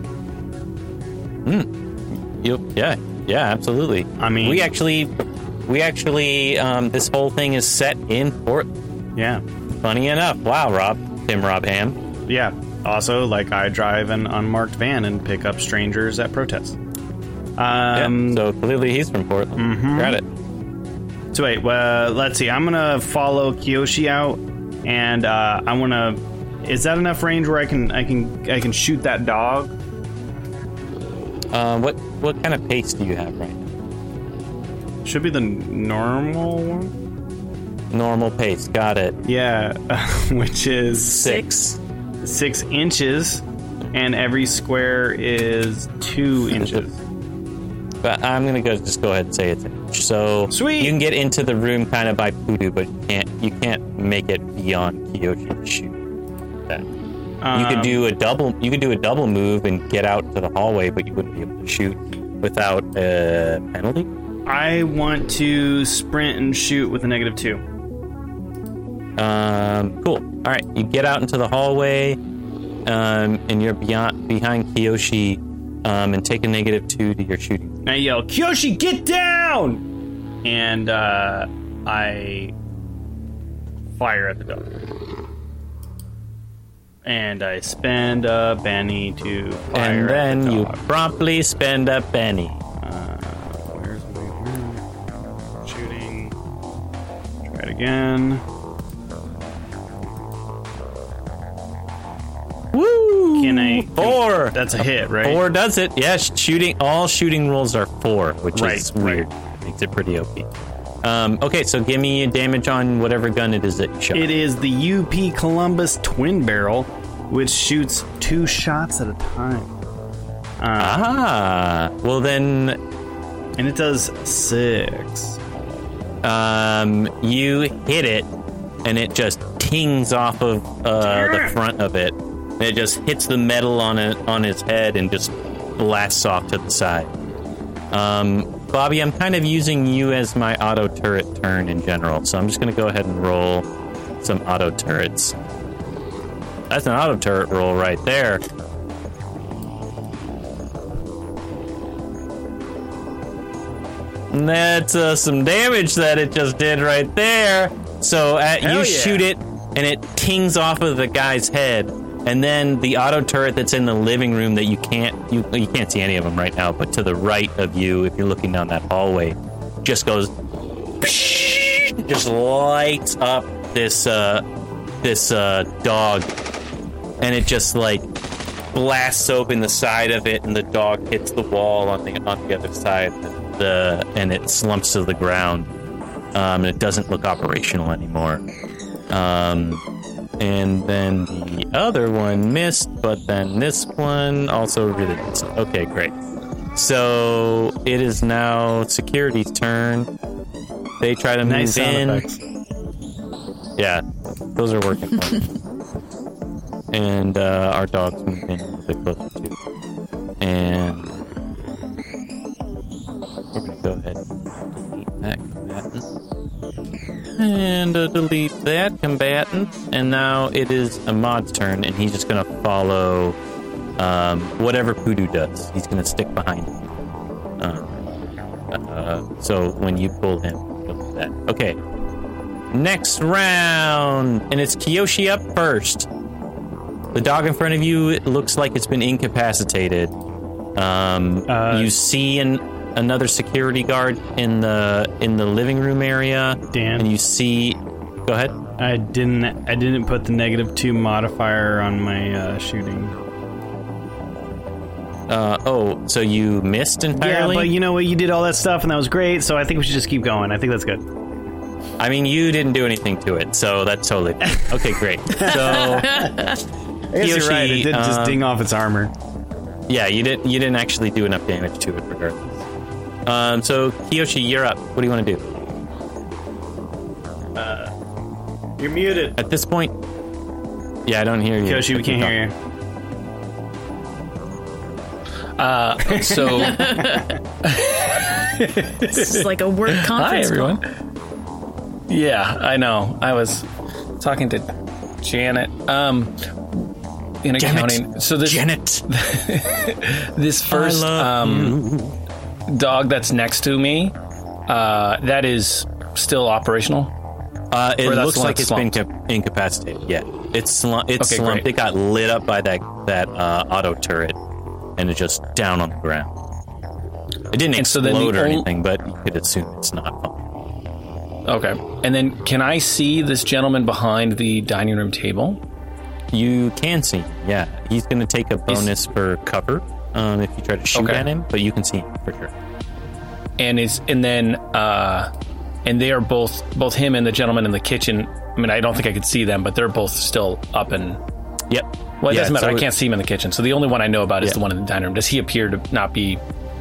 Yeah, absolutely. I mean... We actually, this whole thing is set in Portland. Yeah. Funny enough. Wow, Tim Rob Ham. Yeah. Also, like, I drive an unmarked van and pick up strangers at protests. So clearly he's from Portland. Mm-hmm. Got it. So wait, let's see. I'm gonna follow Kiyoshi out, and I wanna. Is that enough range where I can shoot that dog? What kind of pace do you have right now? Should be the normal one. Normal pace. Got it. Yeah, which is 6 inches, and every square is 2 inches. But I'm gonna just go ahead and say it's an inch. So sweet. You can get into the room kind of by Poodoo, but you can't make it beyond Kiyoshi to shoot that. You could do a double move and get out to the hallway, but you wouldn't be able to shoot without a penalty. I want to sprint and shoot with a -2. Cool. All right, you get out into the hallway, and you're behind Kiyoshi, and take a -2 to your shooting. I yell, Kiyoshi, get down! And I fire at the dog. And I spend a Benny to fire and then at the you dog. promptly spend a Benny. Where's my shooting? Try it again. Woo! Can I... 4. That's a hit, right? 4 does it. Yes, all shooting rolls are 4, which is weird. Makes it pretty OP. Okay, so give me damage on whatever gun it is that you shot. It is the UP Columbus twin barrel, which shoots 2 shots at a time. Well then... And it does 6. You hit it, and it just tings off of the front of it. And it just hits the metal on his head and just blasts off to the side. Bobby, I'm kind of using you as my auto turret turn in general, so I'm just going to go ahead and roll some auto turrets. That's an auto turret roll right there. And that's some damage that it just did right there. So shoot it, and it tings off of the guy's head. And then the auto turret that's in the living room that you can't see any of them right now, but to the right of you, if you're looking down that hallway, just goes, just lights up this dog, and it just like blasts open the side of it, and the dog hits the wall on the other side, and it slumps to the ground, and it doesn't look operational anymore. And then the other one missed, but then this one also really missed. Okay, great. So it is now security's turn. They try to move in. Effects. Yeah, those are working for me. And our dogs move in a little bit closer too. And we're going to go ahead and delete that combatant. And delete that combatant. And now it is Ahmad's turn, and he's just going to follow whatever Poodoo does. He's going to stick behind him. So when you pull him, he'll do that. Okay. Next round. And it's Kiyoshi up first. The dog in front of you, it looks like it's been incapacitated. You see another security guard in the living room area. Dan, and you see. Go ahead. I didn't put the -2 modifier on my shooting. So you missed entirely? Yeah, but you know what? You did all that stuff, and that was great. So I think we should just keep going. I think that's good. I mean, you didn't do anything to it, so that's totally fine. Okay, great. So, I guess you're right. It did just ding off its armor. Yeah, you didn't actually do enough damage to it, regardless. So Kiyoshi, you're up. What do you want to do? You're muted. At this point, yeah, I don't hear you. Kiyoshi, we can't hear you. So This is like a work hi conference call. everyone. Yeah, I know. I was talking to Janet. In accounting. So this Janet. this first dog that's next to me, that is still operational. It looks like it's slumped. been incapacitated. Yeah, it's slumped. Okay, slumped. great. It got lit up by that auto turret, and it's just down on the ground. It didn't And so then explode the or ol- anything, but you could assume it's not. Okay. And then can I see this gentleman behind the dining room table? You can see him, yeah. He's going to take a bonus for cover if you try to shoot Okay. at him, but you can see him for sure. And they are both him and the gentleman in the kitchen. I mean, I don't think I could see them, but they're both still up and... Yep. Well, it Yeah, doesn't matter. so I can't see him in the kitchen. So the only one I know about is Yeah. the one in the dining room. Does he appear to not be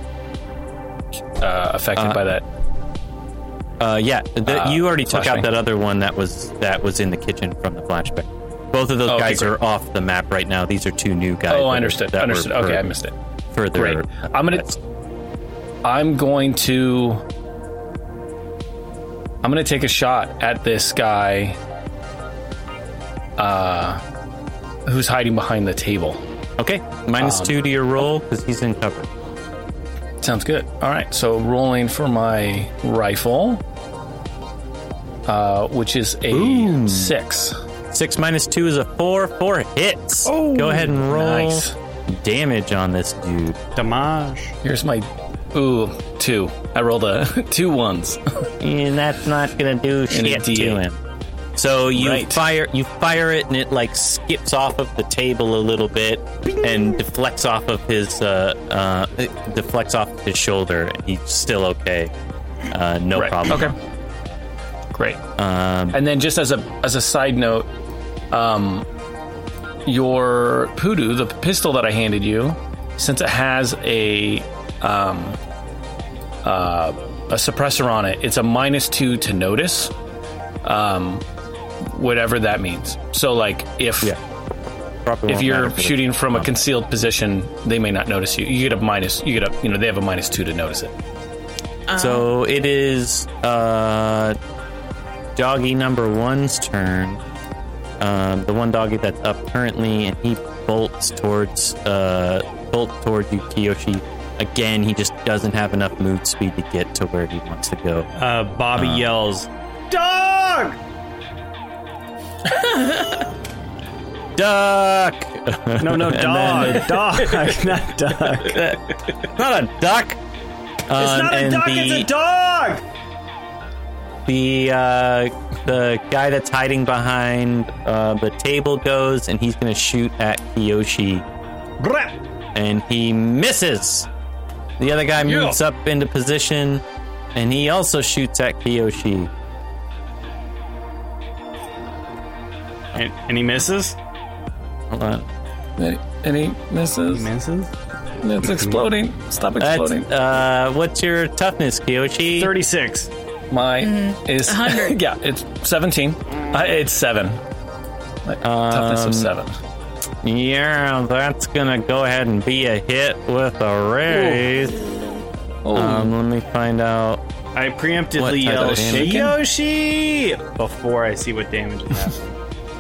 affected by that? Yeah, you already took out flashbang. that other one that was in the kitchen from the flashback. Both of those Okay, guys great. are off the map right now. These are two new guys. Oh, that- I understood. that were Understood. Okay, I missed it. Further. Great. I'm going to take a shot at this guy who's hiding behind the table. Okay, -2 to your roll because he's in cover. Sounds good. All right, so rolling for my rifle, which is a 6. 6 -2 is a 4. 4 hits. Oh, go ahead and roll nice. damage on this dude. Damage. Here's my 2. I rolled 2 ones. And that's not gonna do And a shit to D8. him. So you Right. fire it, and it like skips off of the table a little bit and deflects off of his shoulder. And he's still okay. No Right. problem. Okay. Great. And then just as a side note, your Poodoo, the pistol that I handed you, since it has a suppressor on it, it's a -2 to notice, whatever that means. So, like, if Probably if won't you're matter for the shooting from a combat. concealed position, they may not notice you. You get a minus. They have a -2 to notice it. So it is doggy number 1's turn. The one doggy that's up currently, and he bolts towards you, Kiyoshi. Again, he just doesn't have enough move speed to get to where he wants to go. Bobby yells, "Dog!" Duck! No, And dog. then- Dog, not duck. Not a duck! It's not a duck, it's a dog! The guy that's hiding behind the table goes, and he's going to shoot at Kiyoshi. Brap. And he misses. The other guy moves up into position, and he also shoots at Kiyoshi. And he misses? Hold on. And he misses. He misses? It's exploding. Stop exploding. That's, what's your toughness, Kiyoshi? 36. Mine is 100. Yeah, it's 17. It's 7. Toughness of 7. Yeah, that's gonna go ahead and be a hit with a raise. Let me find out. I What preemptively type yell, of damage? Yoshi! Before I see what damage is happening.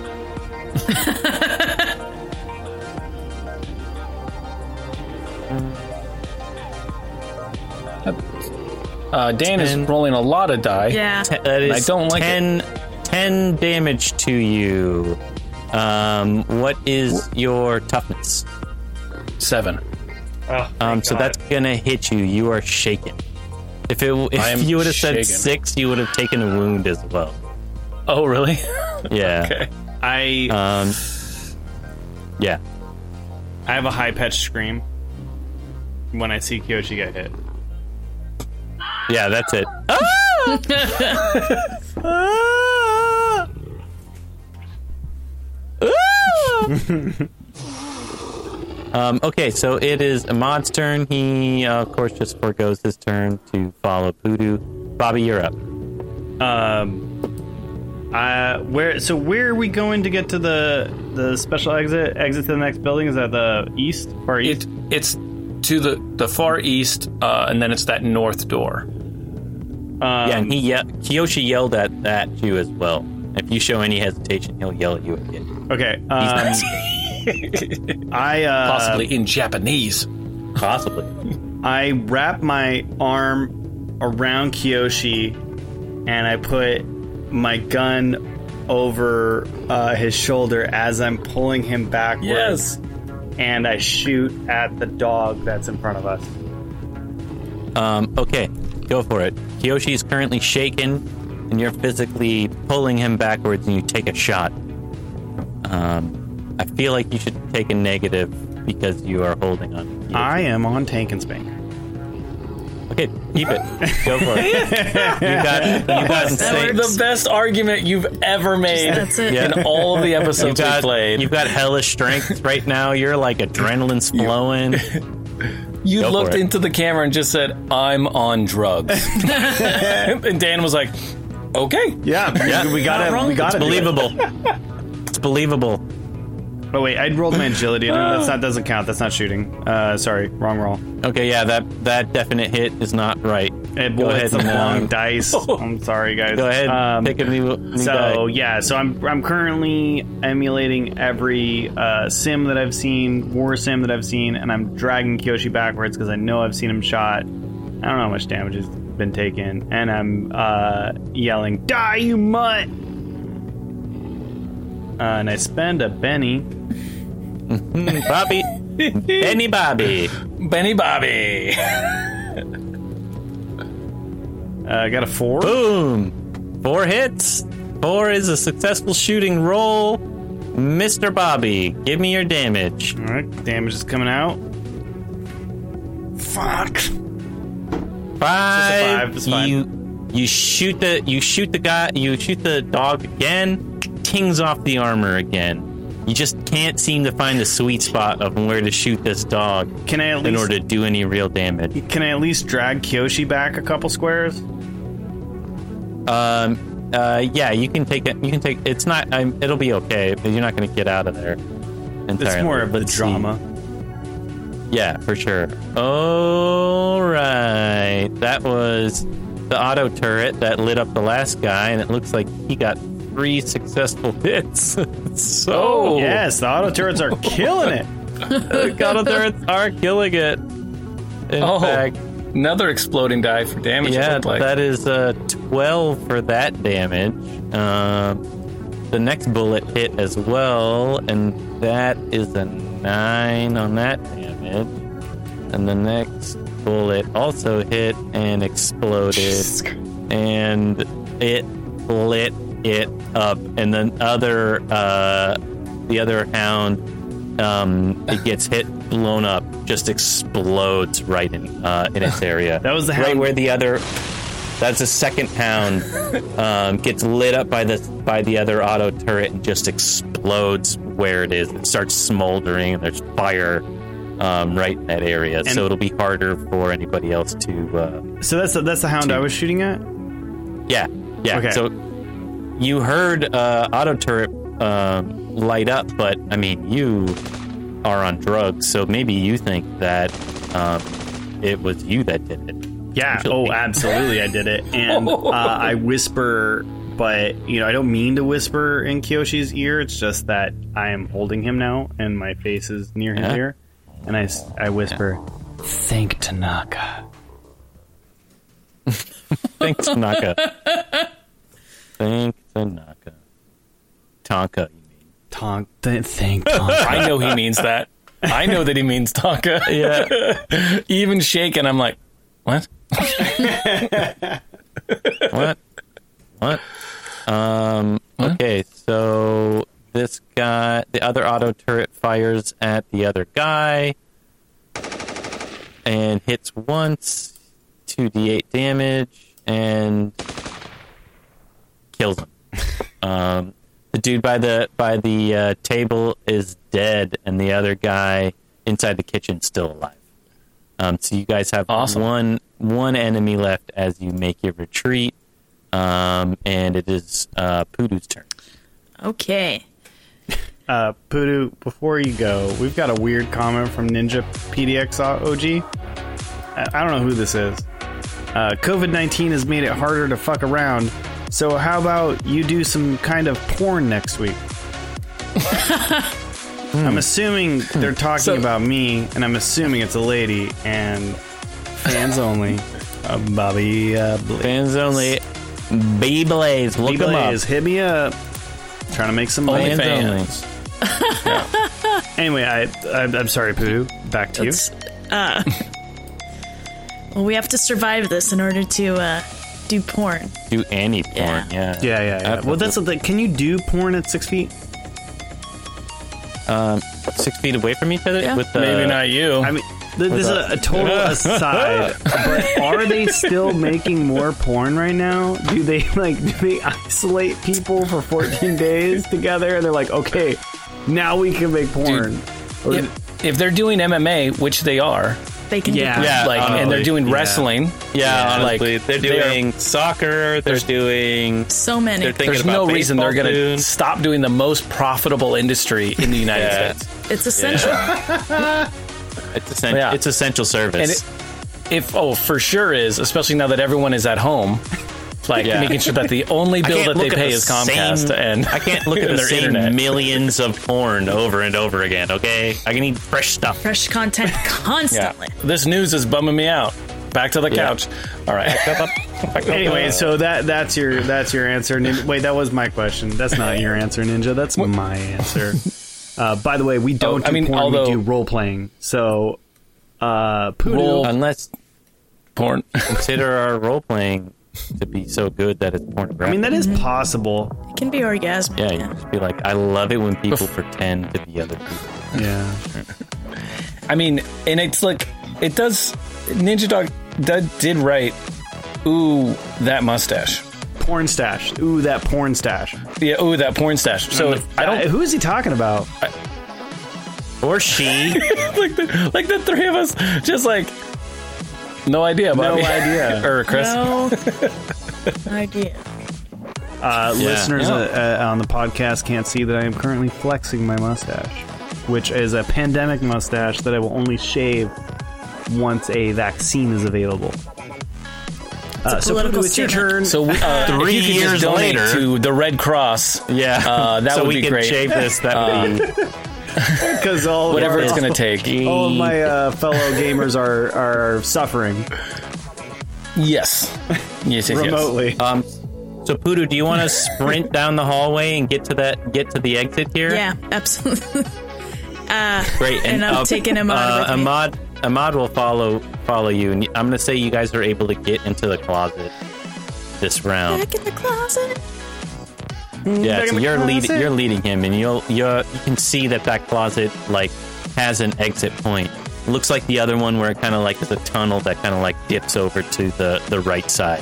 Dan is 10. rolling a lot of die. Yeah. That is I don't like 10 damage to you. What is your toughness? 7. So that's gonna hit you. You are shaken. If I'm you would have said shaken. 6, you would have taken a wound as well. Oh, really? Yeah. Okay. I Yeah. have a high-pitched scream when I see Kiyoshi get hit. Yeah, that's it. Okay, so it is Ahmad's turn. He, of course, just forgoes his turn to follow Voodoo. Bobby, you're up. Where are we going to get to the special exit? Exit to the next building? Is that the east? Far east? It's to the far east, and then it's that north door. Yeah, and Kiyoshi yelled at you as well. If you show any hesitation, he'll yell at you again. Okay. Possibly in Japanese. Possibly. I wrap my arm around Kiyoshi, and I put my gun over his shoulder as I'm pulling him backwards. Yes. And I shoot at the dog that's in front of us. Okay, go for it. Kiyoshi is currently shaken, and you're physically pulling him backwards, and you take a shot. I feel like you should take a negative because you are holding on. Kiyoshi. I am on Tank and Spank. Okay, keep it. Go for it. You got the best argument you've ever made. That's it. In all of the episodes we played. You've got hellish strength right now. You're like adrenaline's flowing. You Go looked for it. into the camera and just said, "I'm on drugs," and Dan was like, "Okay, Yeah, we got it. We got it. Believable. It's believable. Oh wait, I rolled my agility. That doesn't count. That's not shooting. Sorry, wrong roll. Okay, yeah, that definite hit is not right. Go ahead. It's a long dice. I'm sorry, guys. Go ahead. Pick a new die. So I'm currently emulating every sim that I've seen, war sim that I've seen, and I'm dragging Kiyoshi backwards because I know I've seen him shot. I don't know how much damage has been taken, and I'm yelling, "Die, you mutt!" And I spend a Benny. Bobby. Benny Bobby. Benny Bobby." I got a 4. Boom. 4 hits. 4 is a successful shooting roll. Mr. Bobby, give me your damage. All right, damage is coming out. Fuck. 5. It's fine. You shoot the dog again. Tings off the armor again. You just can't seem to find the sweet spot of where to shoot this dog in order to do any real damage. Can I at least drag Kiyoshi back a couple squares? Yeah, you can take it. It's not. It'll be okay. You're not going to get out of there entirely. It's more of the Let's drama. see. Yeah, for sure. All right, that was the auto turret that lit up the last guy, and it looks like he got 3 successful hits. So yes, the auto turrets are killing it. the auto turrets are killing it. In fact, another exploding die for damage. yeah, that is 12 for that damage. The next bullet hit as well, and that is a 9 on that damage. And the next bullet also hit and exploded, and it lit it up. And then the other hound, it gets hit, blown up, just explodes right in its area. That was the hound. Right where the other. That's the second hound. Gets lit up by the other auto turret and just explodes where it is. It starts smoldering, and there's fire right in that area. So it'll be harder for anybody else to. So that's the hound I was shooting at. Yeah. Okay. So you heard auto turret light up, but I mean you are on drugs, so maybe you think that it was you that did it. Yeah. Oh, absolutely, I did it. And I whisper, but I don't mean to whisper in Kiyoshi's ear. It's just that I am holding him now, and my face is near his ear, and I whisper, "Thank Tanaka." Thanks, Tanaka. Thank Tanaka. Tonka, you mean? Thank Tonka. I know he means that. I know that he means Tonka. Yeah. Even shaken, I'm like, what? What? Okay, so this guy, the other auto turret fires at the other guy and hits once, 2d8 damage, and kills him. The dude by the table is dead, and the other guy inside the kitchen still alive. So you guys have Awesome. one enemy left as you make your retreat, and it is Poodoo's turn. Okay. Poodoo, before you go, we've got a weird comment from Ninja PDX OG. I don't know who this is. COVID-19 has made it harder to fuck around. So how about you do some kind of porn next week? I'm assuming they're talking about me, and I'm assuming it's a lady, and fans only. Bobby Blaze. Fans only. B-Blaze. Look him up. B-Blaze, hit me up. Trying to make some money. Fans only. Anyway, I'm sorry, Poodoo. Back to you. Well, we have to survive this in order to do porn. Do any porn, yeah. Yeah. Well, that's the thing. Can you do porn at 6 feet? 6 feet away from each other? Yeah. With Maybe not you. I mean, this is a total aside, but are they still making more porn right now? Do they isolate people for 14 days together and they're like, okay, now we can make porn? Dude, if they're doing MMA, which they are, They can do porn. and they're doing wrestling. Yeah, honestly. like, they're doing soccer, they're doing... So many. They're thinking There's about no reason they're baseball going to soon. stop doing the most profitable industry in the United States. It's essential. It's essential. Yeah. It's essential service. And for sure is, especially now that everyone is at home, like making sure that the only bill that they pay is Comcast, and I can't look at the their same internet. millions of porn over and over again. Okay, I need fresh stuff. Fresh content constantly. This news is bumming me out. Back to the couch. All right. Anyway, so that's your answer. Wait, that was my question. That's not your answer, Ninja. That's my answer. By the way, we don't do porn. We do role playing. So, Poodoo, unless porn. consider our role playing to be so good that it's pornographic. I mean, that is possible. It can be orgasmic. Yeah, you just be like, I love it when people pretend to be other people. Yeah. I mean, and it's like, it does. Ninja Dog did write, ooh, that mustache. Porn stash. Ooh, that porn stash. Yeah, ooh, that porn stash. So I don't. Who is he talking about? Or she. like the three of us, just like, no idea, Bobby. No idea. Or Chris. No idea. Listeners on the podcast can't see that I am currently flexing my mustache, which is a pandemic mustache that I will only shave once a vaccine is available. So political it's your turn. statement. So 3 if you could just years donate later to the Red Cross, Yeah, that so would we be can great. shave this. That would be Because Whatever it's going to take. all of my fellow gamers are suffering Yes. Yes. remotely. So Poodoo, do you want to sprint down the hallway and get to the exit here? Yeah, absolutely. Great. And I'm taking Ahmad with me. Ahmad will follow you, and I'm going to say you guys are able to get into the closet this round. Back in the closet. Yeah, so in the you're closet. you're leading him, and you can see that closet like has an exit point. It looks like the other one where it kind of like is a tunnel that kind of like dips over to the right side.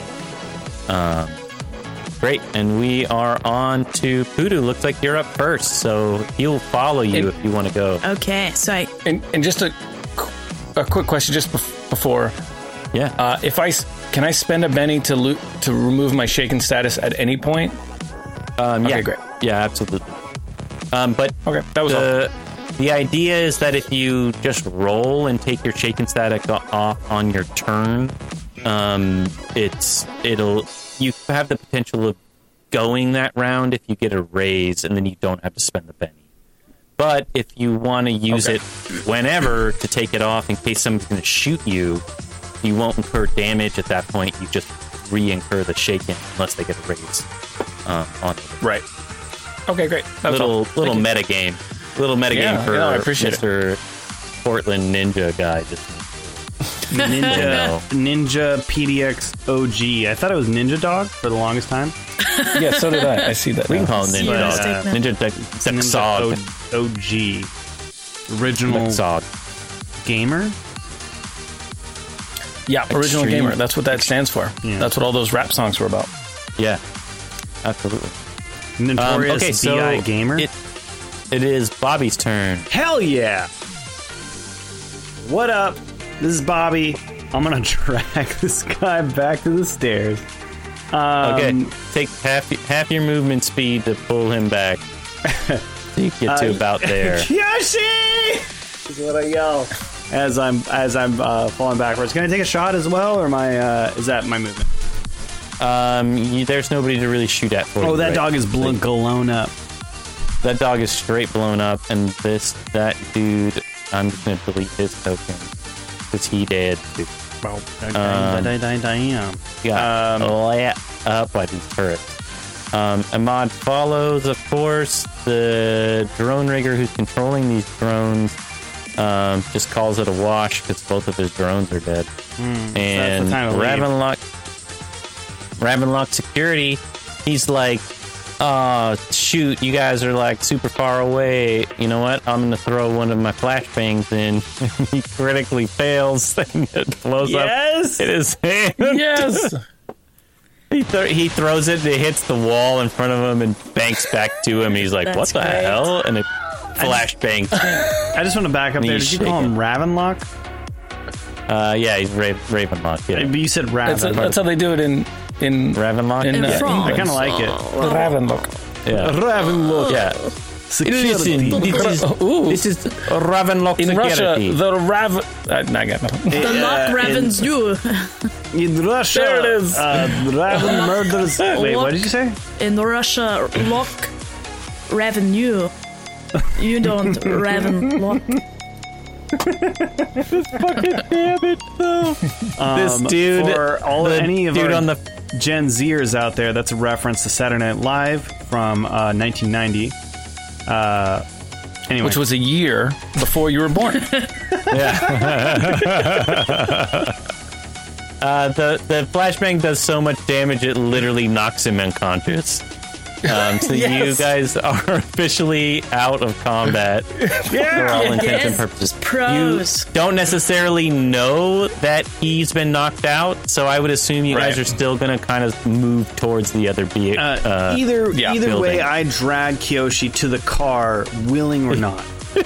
Great, and we are on to Poodoo. Looks like you're up first, so he'll follow you if you want to go. Okay, so And just a quick question, just before. Yeah. Can I spend a Benny to remove my shaken status at any point? Yeah. Okay, great. Yeah, absolutely. But Okay, that was all. The idea is that if you just roll and take your shaken static off on your turn, you have the potential of going that round if you get a raise, and then you don't have to spend the Benny. But if you want to use it whenever to take it off in case someone's going to shoot you, you won't incur damage at that point. You just re-incur the shaken unless they get a raise on it. Right. Okay, great. That was all. Little meta game. Little meta game for I appreciate Mr. Portland Ninja guy. Ninja PDX OG. I thought it was Ninja Dog for the longest time. Yeah, so did I. I see that. We can now. call him Ninja Yeah, Dog. statement. Ninja OG. Original Sog. gamer? Yeah, original Extreme. gamer. That's what that stands for. Yeah. That's what all those rap songs were about. Yeah. Absolutely. Notorious okay, so BI gamer. It is Bobby's turn. Hell yeah! What up? This is Bobby. I'm gonna drag this guy back to the stairs. Okay, take half your movement speed to pull him back. So you get to about there. Yoshi! Is what I yell as I'm falling backwards. Can I take a shot as well, or is that my movement? There's nobody to really shoot at for you. Oh, that right? dog is blown up. That dog is straight blown up, and that dude, I'm just gonna delete his token because he dead too. Damn. Yeah, lit up by these turrets. Ahmad follows, of course. The drone rigger who's controlling these drones just calls it a wash because both of his drones are dead. And Ravenlock security, he's like, oh, shoot, you guys are like super far away. You know what? I'm going to throw one of my flashbangs in. He critically fails and it blows up in his hand. Yes! He throws it, it hits the wall in front of him and banks back to him. He's like, That's what the great. hell? And it flashbangs. I just want to back up there. Did you call him Ravenlock? Yeah, he's Ravenlock. Yeah. But you said Raven. That's how they do it in Ravenlock? in In France. I kind of like it. Ravenlock. Yeah. Ravenlock. Yeah. Security. This is Ravenlock In Russia, security. the nothing. The lock ravens you. In Russia, There it is. Raven murders. Wait, what did you say? In Russia, lock raven you. You don't raven lock. This dude, For any of dude our on the Gen Zers out there, that's a reference to Saturday Night Live from 1990. Anyway, Which was a year before you were born. the flashbang does so much damage it literally knocks him unconscious. So you guys are officially out of combat for all intents and purposes. Pros. You don't necessarily know that he's been knocked out, so I would assume you guys Right. are still going to kind of move towards the other either building. way, I drag Kyoshi to the car, willing or not.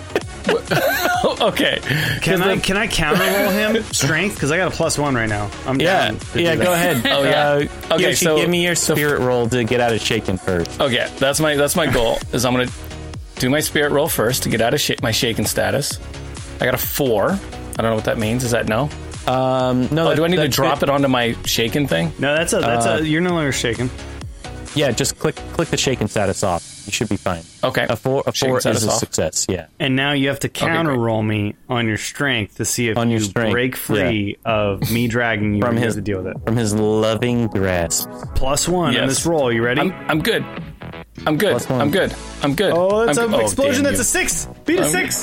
Okay. Can I counter roll him strength? Because I got a +1 right now. I'm down. to do that. go ahead. Oh, yeah. Okay, Yoshi, so- give me your spirit roll to get out of shaken first. Okay, that's my goal. Is I'm gonna do my spirit roll first to get out of my shaken status. I got a 4. I don't know what that means. Is that no? No, Do I need to drop it onto my shaken thing? No, that's a. You're no longer shaken. Yeah, just click the shaken status off. You should be fine. Okay. A 4 Shaken is status a off. success. Yeah. And now you have to counter roll me on your strength to see if On you your strength, break free of me dragging you From and you his have to deal with it. From his loving grasp. +1 Yes. on this roll. You ready? I'm good. I'm good. Plus 1. I'm good. I'm good. Oh, that's I'm an good. explosion. damn That's a you. 6. Beat a 6.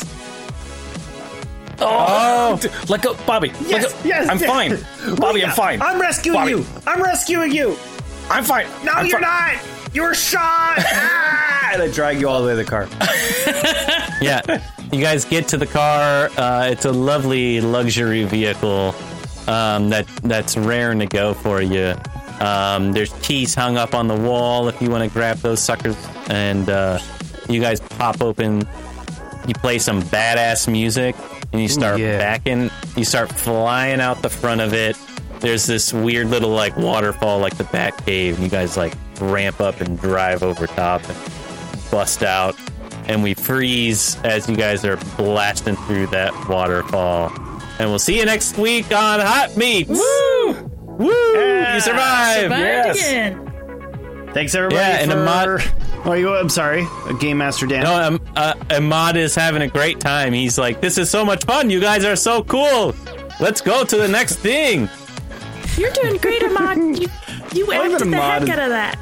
Oh, let go, Bobby. Let go. Yes. I'm fine. Bobby, I'm fine. I'm rescuing Bobby. you. I'm rescuing you. I'm fine. No, I'm you're fine. not. You were shot. And I drag you all the way to the car. Yeah. You guys get to the car. It's a lovely luxury vehicle that's raring to go for you. There's keys hung up on the wall if you want to grab those suckers. And you guys pop open. You play some badass music. And you start backing. You start flying out the front of it. There's this weird little like waterfall like the Bat Cave. And you guys like ramp up and drive over top and bust out. And we freeze as you guys are blasting through that waterfall. And we'll see you next week on Hot Meats. Woo! Woo! You survived! Survived again. Thanks everybody. Yeah, and for... Ahmad- Oh, I'm sorry. Game Master Dan. No, Ahmad is having a great time. He's like, this is so much fun. You guys are so cool. Let's go to the next thing. You're doing great, Ahmad. You acted the heck out of that.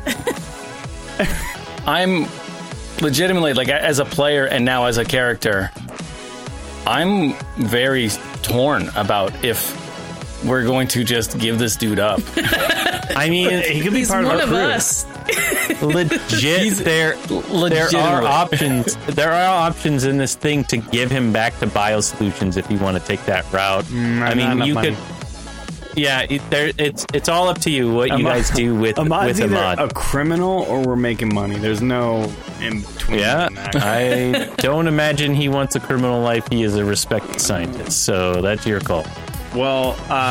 I'm legitimately, like, as a player and now as a character, I'm very torn about if we're going to just give this dude up. I mean, he could be He's part one of of our crew. us. legit. There are options. There are options in this thing to give him back to BioSolutions if you want to take that route. I mean, you could. Yeah, it's all up to you what you guys do with Ahmad's a either mod. a criminal or we're making money. There's no in between. Yeah, in that. I don't imagine he wants a criminal life. He is a respected scientist, so that's your call. Well,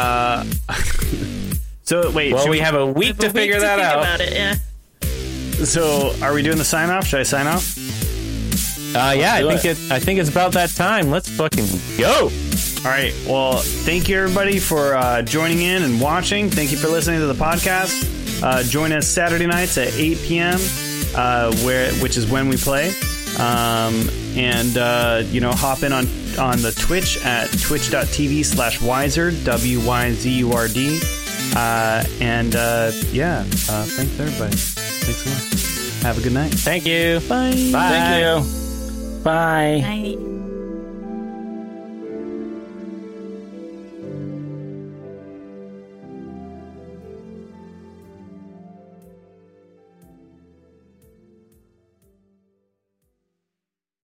so wait. Well, we have a week to figure that out. About it, yeah. So, are we doing the sign off? Should I sign off? Yeah, I think it's about that time. Let's fucking go. All right. Well, thank you everybody for joining in and watching. Thank you for listening to the podcast. Join us Saturday nights at 8 p.m., which is when we play. And hop in on the Twitch at twitch.tv/Wyzurd, WYZURD. Thanks everybody. Thanks so much. Have a good night. Thank you. Bye. Bye. Thank you. Bye. Bye.